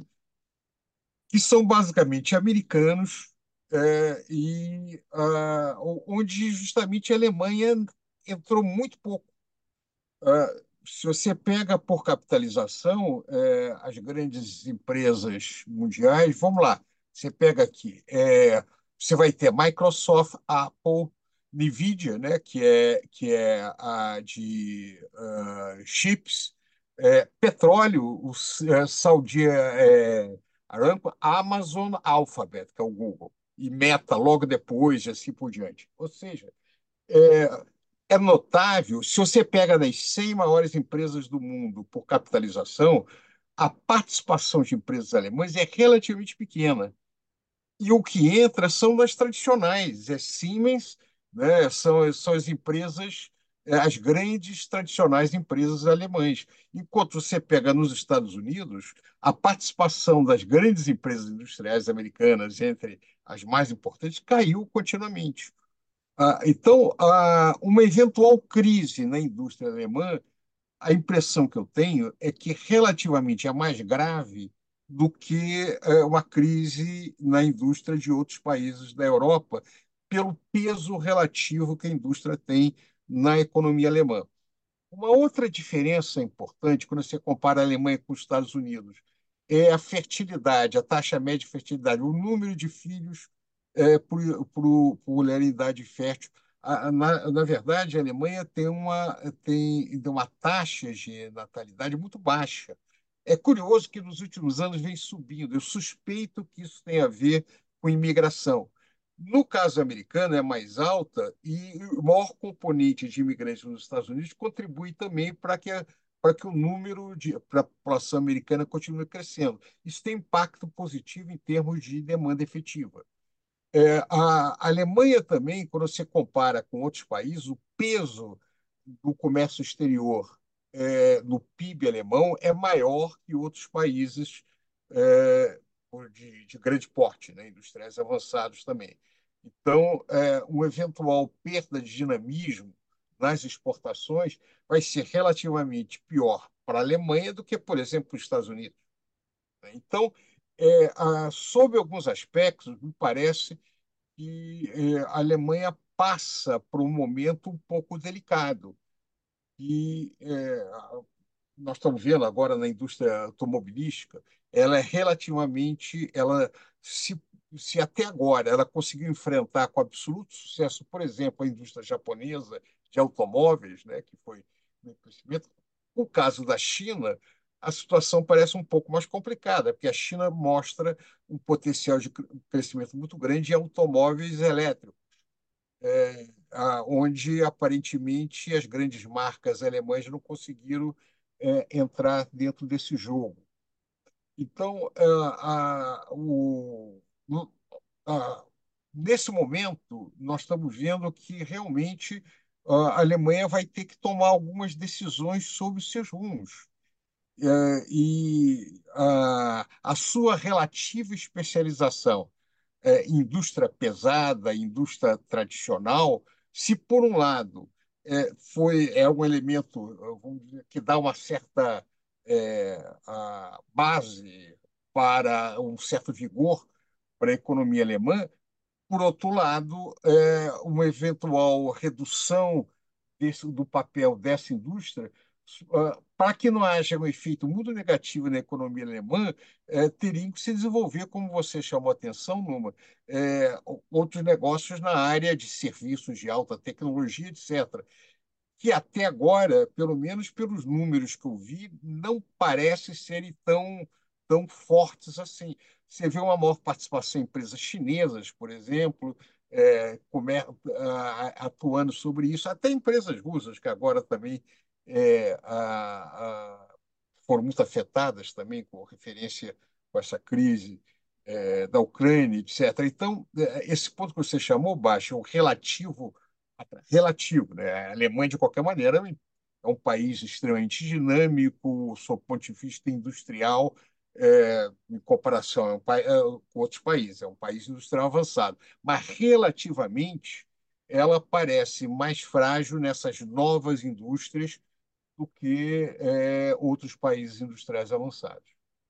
que são basicamente americanos, é, e ah, onde justamente a Alemanha entrou muito pouco. Ah, se você pega por capitalização, é, as grandes empresas mundiais, vamos lá, você pega aqui, é, você vai ter Microsoft, Apple, Nvidia, né, que é, que é a de ah, chips, é, petróleo, o é, Saudi é, Aramco, Amazon, Alphabet, que é o Google, e Meta logo depois, e assim por diante. Ou seja, é, é notável, se você pega das cem maiores empresas do mundo por capitalização, a participação de empresas alemãs é relativamente pequena. E o que entra são das tradicionais, é Siemens, né? São, são as empresas, é, as grandes tradicionais empresas alemãs. Enquanto você pega nos Estados Unidos, a participação das grandes empresas industriais americanas entre as mais importantes caiu continuamente. Ah, então, ah, uma eventual crise na indústria alemã, a impressão que eu tenho é que relativamente é mais grave do que eh, uma crise na indústria de outros países da Europa, pelo peso relativo que a indústria tem na economia alemã. Uma outra diferença importante quando você compara a Alemanha com os Estados Unidos é a fertilidade, a taxa média de fertilidade, o número de filhos é, por, por, por mulher em idade fértil. A- Na, na verdade, a Alemanha tem uma, tem, tem uma taxa de natalidade muito baixa. É curioso que nos últimos anos vem subindo. Eu suspeito que isso tem a ver com imigração. No caso americano, é mais alta e o maior componente de imigrantes nos Estados Unidos contribui também para que, a- para que o número de para a população americana continue crescendo. Isso tem impacto positivo em termos de demanda efetiva. É, a Alemanha também, quando você compara com outros países, o peso do comércio exterior é, no P I B alemão é maior que outros países é, de, de grande porte, né, industriais avançados também. Então, é, uma eventual perda de dinamismo nas exportações vai ser relativamente pior para a Alemanha do que, por exemplo, para os Estados Unidos. Então, é, a, sob alguns aspectos, me parece que eh, a Alemanha passa por um momento um pouco delicado. E, eh, nós estamos vendo agora na indústria automobilística, ela é relativamente, ela se, se até agora ela conseguiu enfrentar com absoluto sucesso, por exemplo, a indústria japonesa de automóveis, né, que foi no crescimento. No caso da China, a situação parece um pouco mais complicada, porque a China mostra um potencial de crescimento muito grande em automóveis elétricos, é, onde aparentemente as grandes marcas alemãs não conseguiram é, entrar dentro desse jogo. Então, a, a, o, a, nesse momento, nós estamos vendo que realmente a Alemanha vai ter que tomar algumas decisões sobre os seus rumos. É, e a, a sua relativa especialização é, indústria pesada, indústria tradicional, se por um lado é, foi é um elemento, vamos dizer, que dá uma certa é, a base para um certo vigor para a economia alemã, por outro lado, é, uma eventual redução desse, do papel dessa indústria, uh, para que não haja um efeito muito negativo na economia alemã, uh, teriam que se desenvolver, como você chamou a atenção, Numa, uh, outros negócios na área de serviços de alta tecnologia, etcétera, que até agora, pelo menos pelos números que eu vi, não parece serem tão, tão fortes assim. Você vê uma maior participação em empresas chinesas, por exemplo, é, comer, a, atuando sobre isso, até empresas russas, que agora também é, a, a, foram muito afetadas também com referência com essa crise é, da Ucrânia, etcétera. Então, é, esse ponto que você chamou, Baixa, o relativo relativo, né? A Alemanha, de qualquer maneira, é um país extremamente dinâmico, sob o ponto de vista industrial, é, em comparação é um, é, com outros países. É um país industrial avançado. Mas, relativamente, ela parece mais frágil nessas novas indústrias do que é, outros países industriais avançados.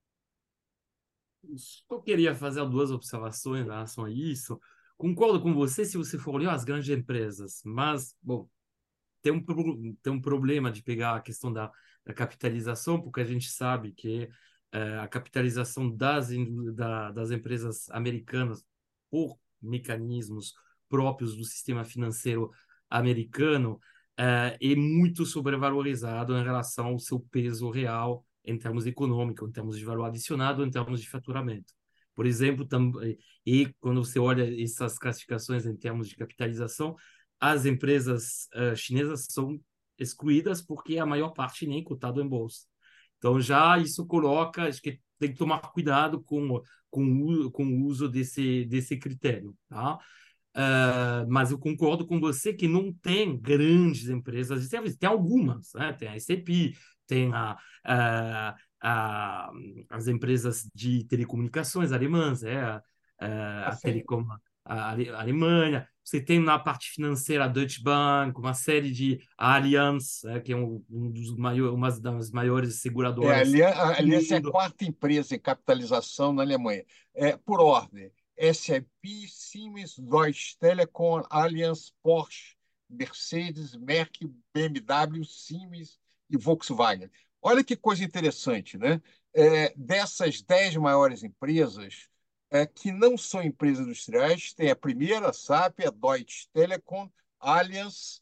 Eu queria fazer duas observações em relação a isso. Concordo com você se você for olhar as grandes empresas, mas, bom, tem um, tem um problema de pegar a questão da, da capitalização, porque a gente sabe que eh, a capitalização das, da, das empresas americanas, por mecanismos próprios do sistema financeiro americano, eh, é muito sobrevalorizado em relação ao seu peso real em termos econômicos, em termos de valor adicionado, em termos de faturamento. Por exemplo, tam, e quando você olha essas classificações em termos de capitalização, as empresas uh, chinesas são excluídas porque a maior parte nem cotado em bolsa. Então, já isso coloca, acho que tem que tomar cuidado com, com, o, com o uso desse, desse critério. Tá? Uh, mas eu concordo com você que não tem grandes empresas de serviço. Tem algumas, né? Tem a S A P, tem a, a, a, as empresas de telecomunicações alemãs, é, a, a, a Telecom, a, a Alemanha. Você tem na parte financeira a Deutsche Bank, uma série de a Allianz, é, que é um, um dos maiores, uma das maiores É, a seguradoras do Allianz é a mundo. quarta empresa em capitalização na Alemanha. É, por ordem, S A P, Siemens, Deutsche Telekom, Allianz, Porsche, Mercedes, Merck, B M W, Siemens e Volkswagen. Olha que coisa interessante, né? É, dessas dez maiores empresas, é, que não são empresas industriais, tem a primeira, a S A P, a Deutsche Telekom, Allianz,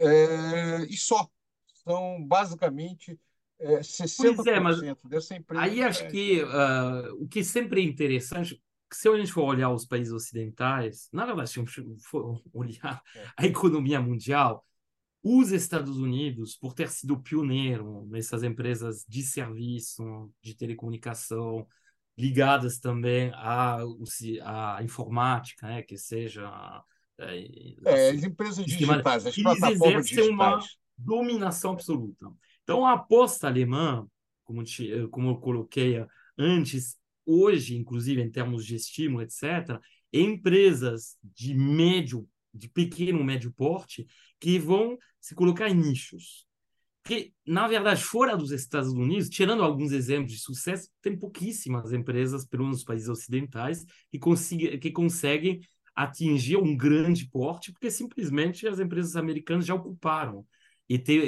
é, e só. São basicamente é, Pois é, mas sessenta por cento dessa empresa aí acho industriais. que uh, o que sempre é interessante, se a gente for olhar os países ocidentais, na verdade, se a gente for olhar É. a economia mundial, os Estados Unidos, por ter sido pioneiro nessas empresas de serviço, de telecomunicação, ligadas também à, à informática, né, que seja a, a, É, a as empresas sistema, digitais, as eles plataformas exercem uma digitais. dominação absoluta. Então, a aposta alemã, como, te, como eu coloquei antes, hoje, inclusive em termos de estímulo, etcétera, empresas de médio, de pequeno médio porte, que vão se colocar em nichos. Porque, na verdade, fora dos Estados Unidos, tirando alguns exemplos de sucesso, tem pouquíssimas empresas, pelo menos nos países ocidentais, que, consiga, que conseguem atingir um grande porte, porque simplesmente as empresas americanas já ocuparam e, te, e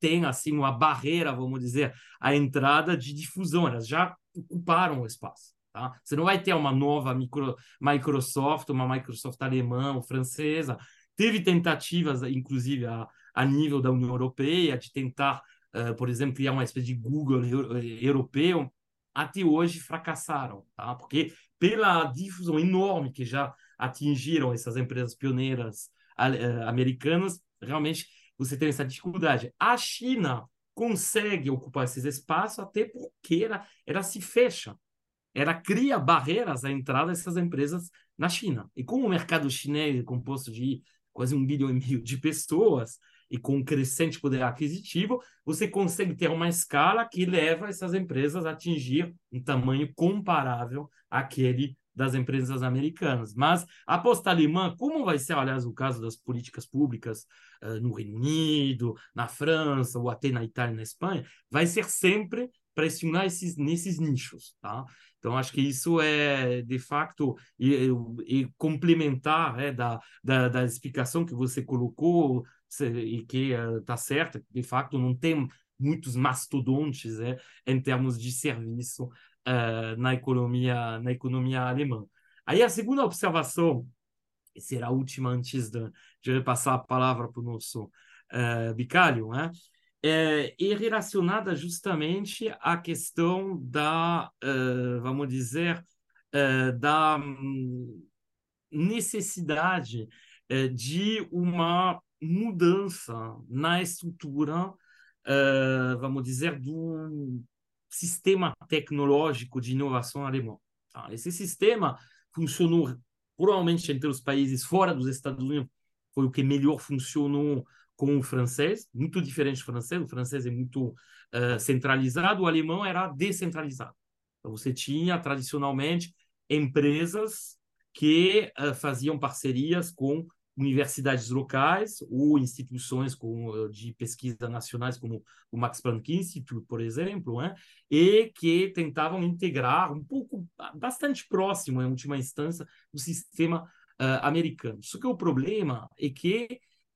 tem assim uma barreira, vamos dizer, à entrada de difusão. Elas já ocuparam o espaço. Tá? Você não vai ter uma nova micro, Microsoft, uma Microsoft alemã ou francesa. Teve tentativas, inclusive, a, a nível da União Europeia, de tentar, uh, por exemplo, criar uma espécie de Google europeu. Até hoje fracassaram, tá? Porque pela difusão enorme que já atingiram essas empresas pioneiras uh, americanas, realmente você tem essa dificuldade. A China consegue ocupar esses espaços até porque ela, ela se fecha. Ela cria barreiras à entrada dessas empresas na China. E como o mercado chinês é composto de quase um bilhão e meio de pessoas e com um crescente poder aquisitivo, você consegue ter uma escala que leva essas empresas a atingir um tamanho comparável àquele das empresas americanas. Mas a aposta alemã, como vai ser, aliás, o caso das políticas públicas uh, no Reino Unido, na França, ou até na Itália e na Espanha, vai ser sempre para estimular esses, nesses nichos, tá? Então, acho que isso é, de facto, e, e complementar é, da, da, da explicação que você colocou, e que está uh, certa, de fato, não tem muitos mastodontes é, em termos de serviço uh, na economia, na economia alemã. Aí a segunda observação, que será a última antes de, de repassar a palavra para o nosso uh, Bicalho, né? É, é relacionada justamente à questão da, uh, vamos dizer, uh, da um, necessidade uh, de uma mudança na estrutura, uh, vamos dizer, do sistema tecnológico de inovação alemão. Tá? Esse sistema funcionou provavelmente entre os países fora dos Estados Unidos, foi o que melhor funcionou com o francês, muito diferente do francês. O francês é muito uh, centralizado, o alemão era descentralizado. Então, você tinha, tradicionalmente, empresas que uh, faziam parcerias com universidades locais ou instituições com, de pesquisa nacionais, como o Max Planck Institute, por exemplo, né? E que tentavam integrar um pouco, bastante próximo, em última instância, o sistema uh, americano. Só que o problema é que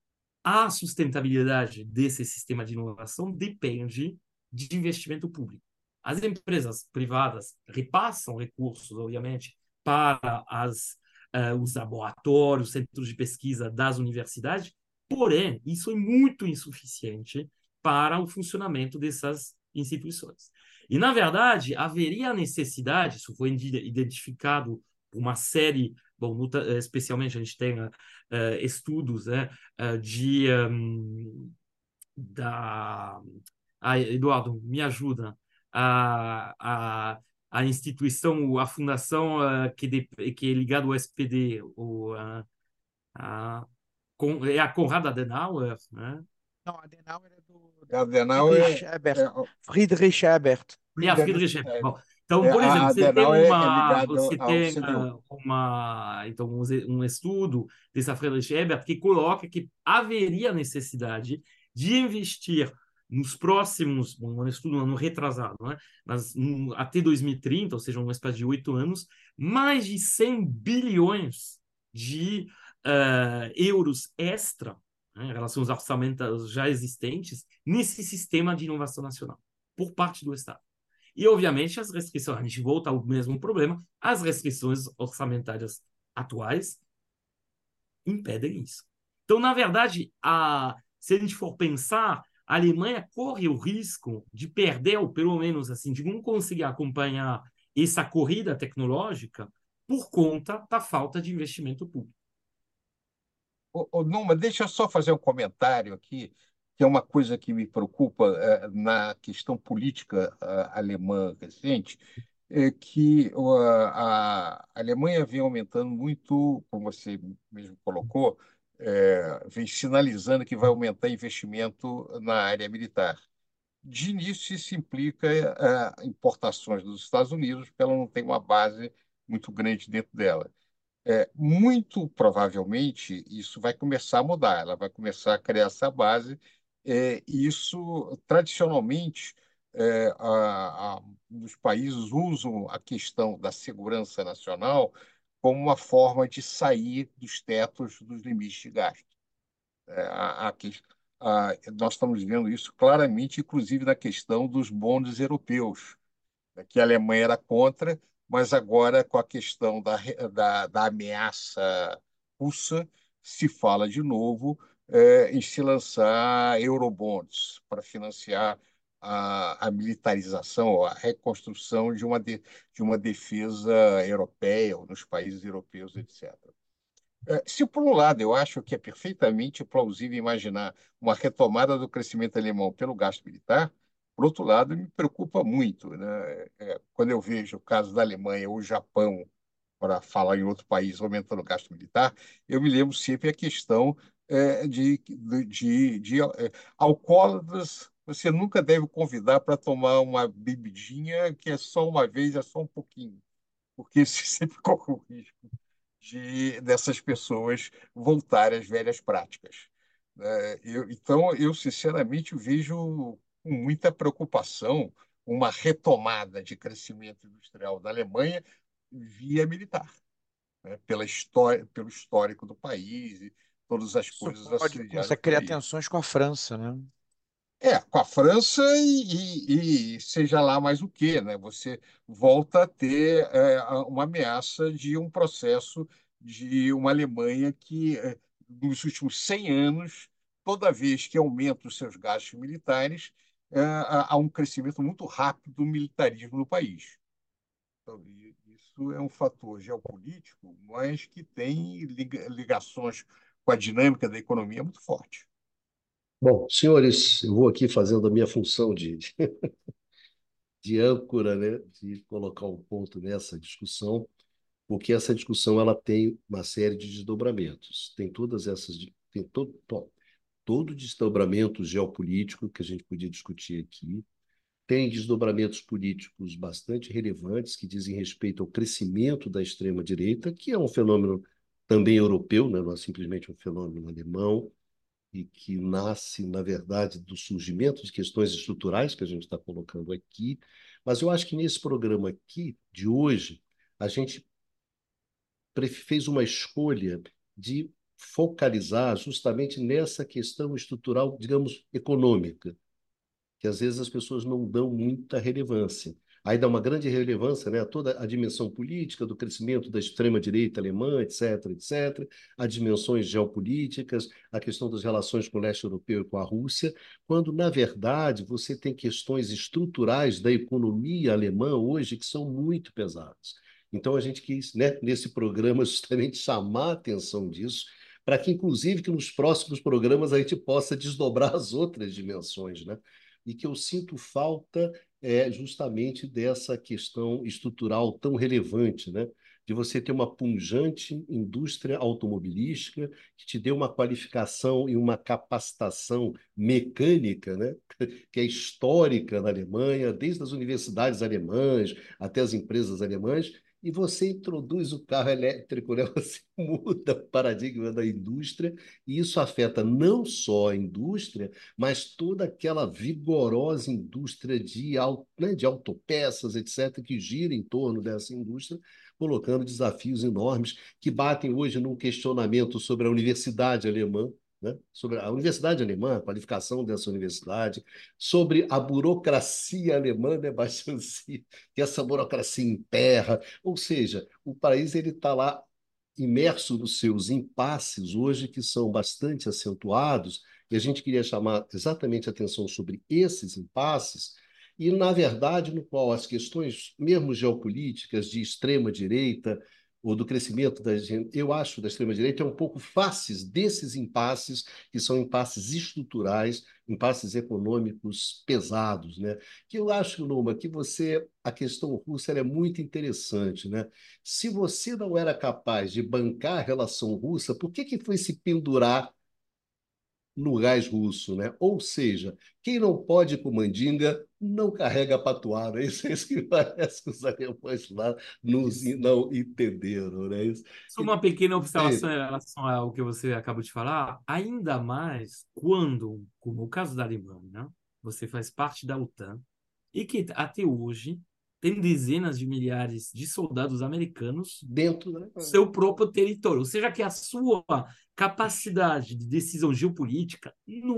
a sustentabilidade desse sistema de inovação depende de investimento público. As empresas privadas repassam recursos, obviamente, para as, uh, os laboratórios, centros de pesquisa das universidades, porém, isso é muito insuficiente para o funcionamento dessas instituições. E, na verdade, haveria necessidade, isso foi identificado por uma série, bom, especialmente a gente tem uh, estudos né, uh, de um, da ah, Eduardo, me ajuda a, a, a instituição, a fundação uh, que, de, que é ligada ao S P D, o, uh, a, com, é a Konrad Adenauer, né? Não, Adenauer é do, do Adenauer Friedrich é, Ebert. é, Friedrich Ebert. É a Friedrich é, Ebert. Bom, então, é, por a exemplo, você tem Adenauer é, é uma, ligado você ao tem C D U. uh, uma, então um, um estudo dessa Friedrich Ebert que coloca que haveria necessidade de investir nos próximos, bom, um estudo um ano retrasado, né? Mas um, até dois mil e trinta, ou seja, um espaço de oito anos, mais de cem bilhões de uh, euros extra, né, em relação aos orçamentos já existentes, nesse sistema de inovação nacional, por parte do Estado. E, obviamente, as restrições, a gente volta ao mesmo problema, as restrições orçamentárias atuais impedem isso. Então, na verdade, a, se a gente for pensar, a Alemanha corre o risco de perder, ou pelo menos assim, de não conseguir acompanhar essa corrida tecnológica por conta da falta de investimento público. Ô, ô, Numa, deixa eu só fazer um comentário aqui, que é uma coisa que me preocupa eh, na questão política ah, alemã recente, é que ó, a Alemanha vem aumentando muito, como você mesmo colocou, eh, vem sinalizando que vai aumentar investimento na área militar. De início, isso implica eh, importações dos Estados Unidos, porque ela não tem uma base muito grande dentro dela. É, muito provavelmente isso vai começar a mudar, ela vai começar a criar essa base, é, e isso tradicionalmente é, a, a, os países usam a questão da segurança nacional como uma forma de sair dos tetos dos limites de gasto. É, a, a, ah, nós estamos vendo isso claramente, inclusive na questão dos bondes europeus, né, que a Alemanha era contra, mas agora, com a questão da, re- da, da ameaça russa, se fala de novo eh, em se lançar eurobonds para financiar a, a militarização, ou a reconstrução de uma, de, de uma defesa europeia, ou nos países europeus, etcétera. Eh, Se, por um lado, eu acho que é perfeitamente plausível imaginar uma retomada do crescimento alemão pelo gasto militar, por outro lado, me preocupa muito, né? Eh, Quando eu vejo o caso da Alemanha ou Japão, para falar em outro país, aumentando o gasto militar, eu me lembro sempre a questão eh, de, de, de, de eh, alcoólatras. Você nunca deve convidar para tomar uma bebidinha que é só uma vez, é só um pouquinho, porque você sempre corre o risco de dessas pessoas voltarem às velhas práticas, né? Eu, então, eu sinceramente vejo com muita preocupação uma retomada de crescimento industrial da Alemanha via militar, né? Pela história, pelo histórico do país e todas as Isso coisas pode começar associadas a por criar isso. tensões com a França, né? É, com a França e, e- e seja lá mais o quê, né? Você volta a ter é, a- uma ameaça de um processo de uma Alemanha que, é, nos últimos cem anos, toda vez que aumenta os seus gastos militares, é, há há um crescimento muito rápido do militarismo no país. Então, e- isso é um fator geopolítico, mas que tem liga- ligações com a dinâmica da economia muito forte. Bom, senhores, eu vou aqui fazendo a minha função de, de, de âncora, né, de colocar um ponto nessa discussão, porque essa discussão ela tem uma série de desdobramentos. Tem todas essas, tem todo, to- todo desdobramento geopolítico que a gente podia discutir aqui. Tem desdobramentos políticos bastante relevantes que dizem respeito ao crescimento da extrema-direita, que é um fenômeno também europeu, né? Não é simplesmente um fenômeno alemão, e que nasce, na verdade, do surgimento de questões estruturais que a gente está colocando aqui. Mas eu acho que nesse programa aqui, de hoje, a gente fez uma escolha de focalizar justamente nessa questão estrutural, digamos, econômica, que às vezes as pessoas não dão muita relevância. Aí dá uma grande relevância, né, a toda a dimensão política do crescimento da extrema-direita alemã, etc, etc, as dimensões geopolíticas, a questão das relações com o leste europeu e com a Rússia, quando, na verdade, você tem questões estruturais da economia alemã hoje que são muito pesadas. Então, a gente quis, né, nesse programa, justamente chamar a atenção disso, para que, inclusive, que nos próximos programas a gente possa desdobrar as outras dimensões, né? E que eu sinto falta é justamente dessa questão estrutural tão relevante, né? De você ter uma pujante indústria automobilística que te dê uma qualificação e uma capacitação mecânica, né? Que é histórica na Alemanha, desde as universidades alemãs até as empresas alemãs, e você introduz o carro elétrico, né? Você muda o paradigma da indústria, e isso afeta não só a indústria, mas toda aquela vigorosa indústria de, au- né, de autopeças, etc., que gira em torno dessa indústria, colocando desafios enormes que batem hoje num questionamento sobre a universidade alemã, né? Sobre a universidade alemã, a qualificação dessa universidade, sobre a burocracia alemã, né, Bastian, que essa burocracia emperra, ou seja, o país ele está lá imerso nos seus impasses hoje, que são bastante acentuados, e a gente queria chamar exatamente a atenção sobre esses impasses, e, na verdade, no qual as questões, mesmo geopolíticas, de extrema-direita, ou do crescimento da, eu acho, da extrema-direita, é um pouco faces desses impasses, que são impasses estruturais, impasses econômicos pesados, né? Que eu acho, Numa, que você, a questão russa é muito interessante, né? Se você não era capaz de bancar a relação russa, por que que foi se pendurar no gás russo, né? Ou seja, quem não pode com mandinga não carrega patuara. Isso é isso que parece que os alemães lá nos, Isso. não entenderam, né? Isso. Só E, uma pequena observação e, em relação ao que você acabou de falar, ainda mais quando, como o caso da Alemanha, você faz parte da OTAN e que até hoje tem dezenas de milhares de soldados americanos dentro, né? no seu próprio território. Ou seja, que a sua capacidade de decisão geopolítica nunca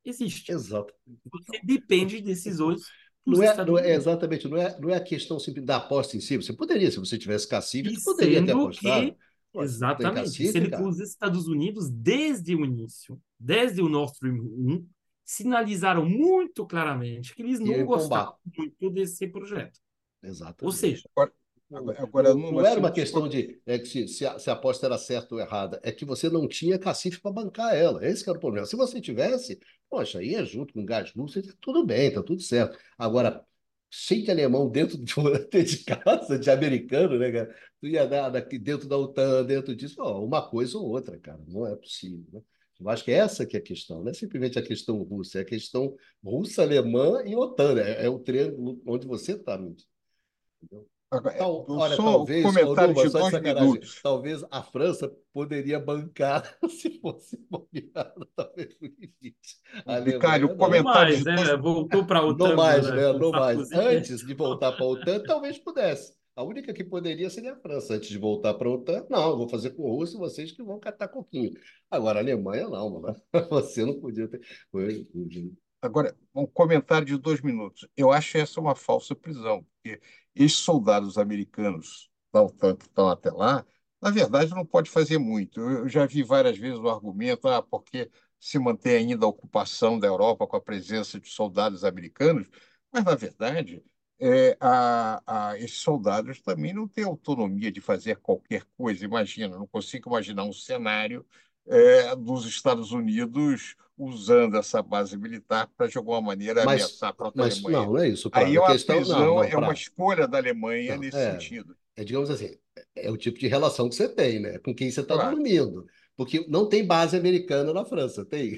existe. Exato. Você depende de decisões dos Não é, Estados não é Unidos. exatamente, não é, não é a questão simples da aposta em si. Você poderia, se você tivesse cacife, E tu poderia ter sendo apostado. que, Pô, você não tem exatamente, cacife, sendo que cara. os Estados Unidos, desde o início, desde o Nord Stream um, sinalizaram muito claramente que eles E não em combate. gostavam muito desse projeto. Ou Exatamente. seja, Agora, Não, agora, agora, não, Numa, não era se uma você questão for... de é, que se, se, a, se a aposta era certa ou errada, é que você não tinha cacife para bancar ela. Esse que era o problema. Se você tivesse, poxa, ia junto com gás russo, tudo bem, tá tudo certo. Agora, cheio de alemão dentro de, de casa, de americano, né, cara? Tu ia dar daqui dentro da OTAN, dentro disso, ó, uma coisa ou outra, cara. Não é possível, né? Eu acho que essa que é a questão, não é simplesmente a questão russa, é a questão russa, alemã e OTAN, né? É o triângulo onde você está, entendeu? Agora, é, Tal, eu olha, só um talvez, ô comentário Numa, de só de dois sacanagem, minutos. talvez a França poderia bancar se fosse bobeada, talvez no limite. A Bicalho, Alemanha não não. comentário mais, de dois. né? Voltou para a Não OTAN, mais, né, né? com Não mais. Sarkozy. Antes de voltar para a OTAN, talvez pudesse. A única que poderia seria a França. Antes de voltar para a OTAN, não, eu vou fazer com o Rússia, vocês que vão catar coquinho. Agora, a Alemanha, não, mano. Você não podia ter. Foi- Agora, um comentário de dois minutos. Eu acho essa uma falsa prisão, porque esses soldados americanos da OTAN que estão até lá, na verdade, não pode fazer muito. Eu eu já vi várias vezes o argumento, ah, porque se mantém ainda a ocupação da Europa com a presença de soldados americanos, mas, na verdade, é, a, a, esses soldados também não têm autonomia de fazer qualquer coisa. Imagina, não consigo imaginar um cenário é, dos Estados Unidos usando essa base militar para, de alguma maneira, Mas, ameaçar a própria mas Alemanha. não, não é isso, Aí Prado. é A uma questão, não, prisão, não, é uma Prado. escolha da Alemanha Não, nesse é, sentido. é, digamos assim, é o tipo de relação que você tem, né? Com quem você está Claro. dormindo. Porque não tem base americana na França, tem?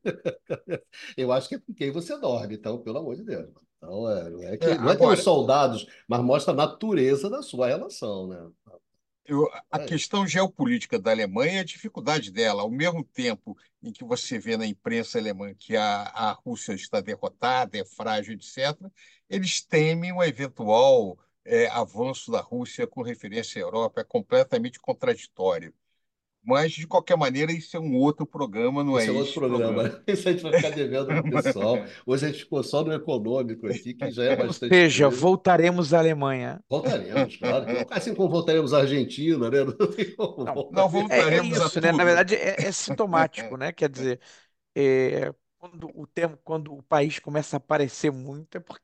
Eu acho que é com quem você dorme, então, pelo amor de Deus. Então, é, não é É, que, não é ter os agora, soldados, mas mostra a natureza da sua relação, né? eu, a É isso. questão geopolítica da Alemanha é a dificuldade dela. Ao mesmo tempo em que você vê na imprensa alemã que a, a Rússia está derrotada, é frágil, etcétera, eles temem um eventual é, avanço da Rússia com referência à Europa. É completamente contraditório. Mas, de qualquer maneira, isso é um outro programa, não é Esse é outro este programa, programa. né? Isso a gente vai ficar devendo pro pessoal. Hoje a gente ficou só no econômico aqui, que já é Ou bastante seja, coisa. voltaremos à Alemanha. Voltaremos, claro. Assim como voltaremos à Argentina, né? Não tem como Não, Não voltaremos. é, é voltaremos a isso, né? Na tudo. verdade, é, é sintomático, né? Quer dizer, é, quando o termo, quando o país começa a aparecer muito, é porque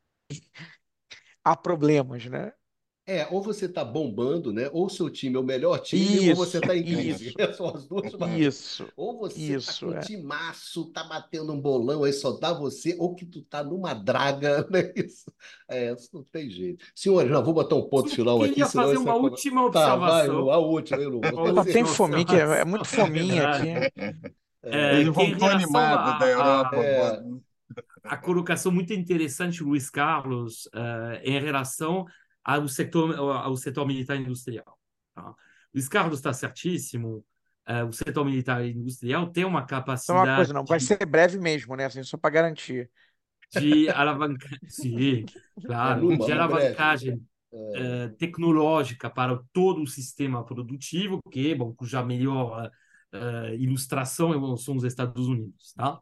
há problemas, né? É, ou você está bombando, né? Ou seu time é o melhor time, ou você Isso, está em crise. isso, São as duas maneiras. isso, Ou você tá com isso, um é. timaço, tá batendo um bolão, aí só dá você, ou que tu tá numa draga, né? Isso, é, isso não tem jeito. Senhores, não, vou botar um ponto Eu final aqui, queria senão fazer isso é... uma conver- última Tá, vai, Lu, observação. a última, aí, Lu. Uma Só tem última fominha, que é, é observação, muito na fominha aqui. verdade, Ele é, que em voltou relação animado da a, a, Europa. É, a colocação muito interessante, Luiz Carlos, eh, em relação ao setor, ao setor militar industrial. Tá? Luiz Carlos está certíssimo. eh, o setor militar industrial tem uma Só uma capacidade coisa, não, vai ser breve mesmo, né? Assim, só para garantir. de alavancagem, sim, é claro, numa, de mas breve. alavancagem É, eh, tecnológica para todo o sistema produtivo, que, bom, cuja melhor eh, ilustração são os Estados Unidos, tá?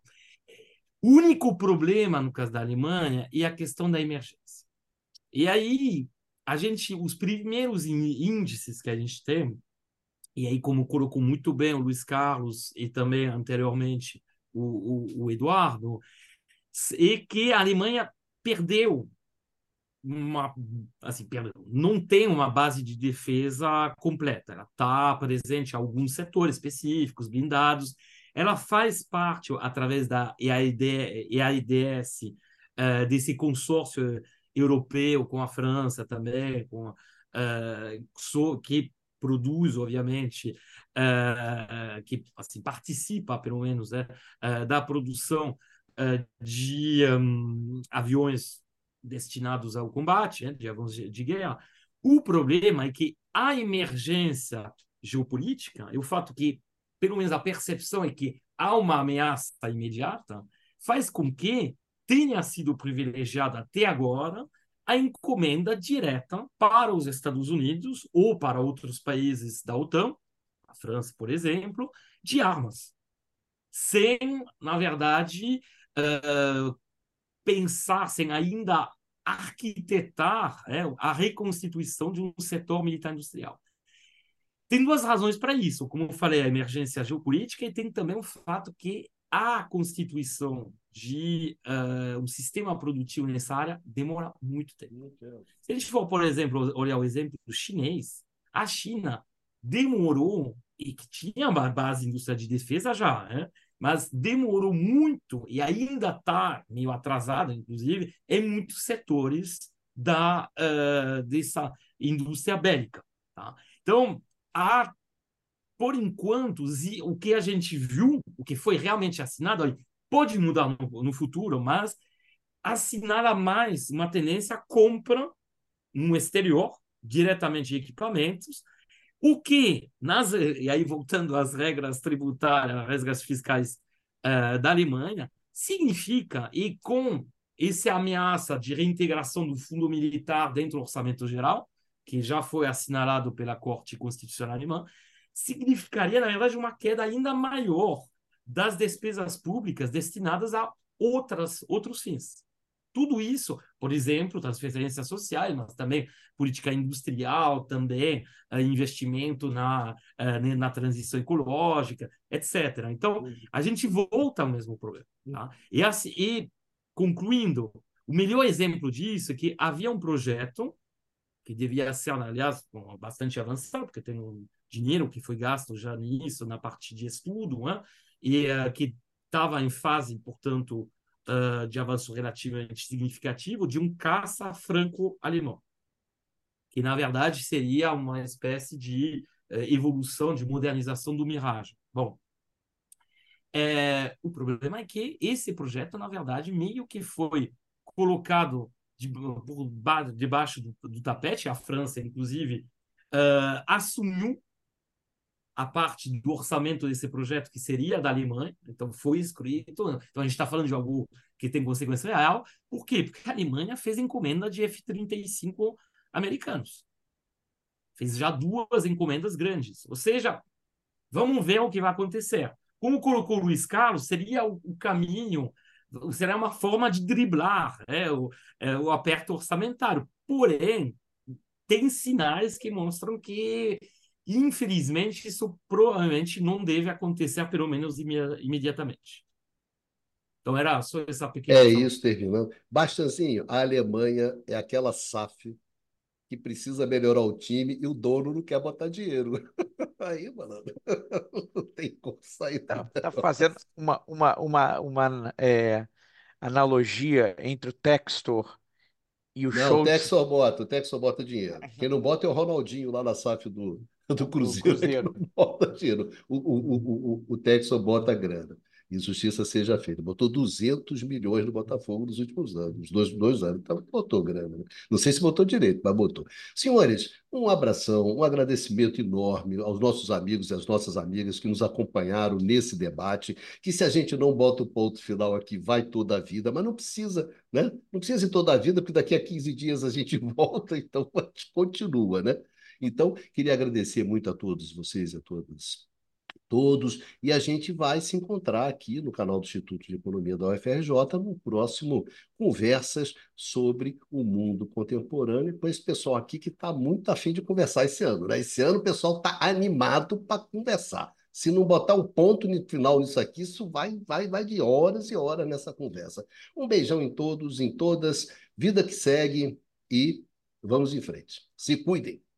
O único problema no caso da Alemanha é a questão da emergência. E aí, a gente, os primeiros índices que a gente tem, e aí como colocou muito bem o Luiz Carlos e também anteriormente o, o, o Eduardo, é que a Alemanha perdeu uma, assim, perdão, não tem uma base de defesa completa. Ela está presente em alguns setores específicos, blindados. Ela faz parte, através da E A D S, eh, desse consórcio europeu com a França também, com, eh, so, que produz, obviamente, eh, que assim, participa, pelo menos, né, eh, da produção eh, de um, aviões destinados ao combate, né, de aviões de guerra. O problema é que a emergência geopolítica, e o fato que, pelo menos a percepção é que há uma ameaça imediata, faz com que tenha sido privilegiada até agora a encomenda direta para os Estados Unidos ou para outros países da OTAN, a França, por exemplo, de armas, sem, na verdade, uh, pensassem ainda arquitetar é, a reconstituição de um setor militar industrial. Tem duas razões para isso. Como eu falei, a emergência geopolítica, e tem também o fato que a constituição de uh, um sistema produtivo nessa área demora muito tempo. Se a gente for, por exemplo, olhar o exemplo chinês, a China demorou, e que tinha uma base industrial de defesa já, né? Mas demorou muito, e ainda está meio atrasada, inclusive, em muitos setores da, uh, dessa indústria bélica. Tá? Então, a por enquanto, o que a gente viu, o que foi realmente assinado, pode mudar no, no futuro, mas assinara mais uma tendência à compra no exterior, diretamente de equipamentos, o que, nas, e aí voltando às regras tributárias, às regras fiscais uh, da Alemanha, significa, e com essa ameaça de reintegração do fundo militar dentro do orçamento geral, que já foi assinalado pela Corte Constitucional Alemã, significaria, na verdade, uma queda ainda maior das despesas públicas destinadas a outras, outros fins. Tudo isso, por exemplo, transferências sociais, mas também política industrial, também uh, investimento na, uh, na transição ecológica, etcétera. Então, a gente volta ao mesmo problema. Tá? E, assim, e, concluindo, o melhor exemplo disso é que havia um projeto que devia ser, aliás, bastante avançado, porque tem um dinheiro que foi gasto já nisso, na parte de estudo, né? E uh, que estava em fase, portanto, uh, de avanço relativamente significativo, de um caça franco-alemão, que, na verdade, seria uma espécie de uh, evolução, de modernização do Mirage. Bom, é, o problema é que esse projeto, na verdade, meio que foi colocado de, por debaixo do, do tapete. A França, inclusive, uh, assumiu a parte do orçamento desse projeto que seria da Alemanha, então foi escrito. Então a gente está falando de algo que tem consequência real. Por quê? Porque a Alemanha fez encomenda de F trinta e cinco americanos. Fez já duas encomendas grandes. Ou seja, vamos ver o que vai acontecer. Como colocou o Luiz Carlos, seria o, o caminho, seria uma forma de driblar é, o, é, o aperto orçamentário. Porém, tem sinais que mostram que, infelizmente, isso provavelmente não deve acontecer, pelo menos imediatamente. Então, era só essa pequena É informação. isso, terminando. Bastanzinho, a Alemanha é aquela S A F que precisa melhorar o time e o dono não quer botar dinheiro. Aí, mano, não tem como sair do Tá, tá fazendo negócio. uma, uma, uma, uma é, analogia entre o Textor e o Não, o Texas Schultz só bota, o Texas só bota dinheiro. Quem não bota é o Ronaldinho lá na S A F do, do do Cruzeiro, é que não Cruzeiro. bota dinheiro. O, o, o, o, o Texas só bota grana. E justiça seja feita. Botou duzentos milhões no Botafogo nos últimos anos, dois, dois anos. Então, botou grana. Né? Não sei se botou direito, mas botou. Senhores, um abração, um agradecimento enorme aos nossos amigos e às nossas amigas que nos acompanharam nesse debate, que se a gente não bota o ponto final aqui, vai toda a vida, mas não precisa, né? Não precisa ir toda a vida, porque daqui a quinze dias a gente volta, então a gente continua, né? Então, queria agradecer muito a todos vocês e a todas todos, e a gente vai se encontrar aqui no canal do Instituto de Economia da U F R J no próximo Conversas sobre o Mundo Contemporâneo, com esse pessoal aqui que está muito afim de conversar esse ano, né? Esse ano o pessoal está animado para conversar. Se não botar um ponto no final nisso aqui, isso vai, vai, vai de horas e horas nessa conversa. Um beijão em todos, em todas, vida que segue e vamos em frente. Se cuidem.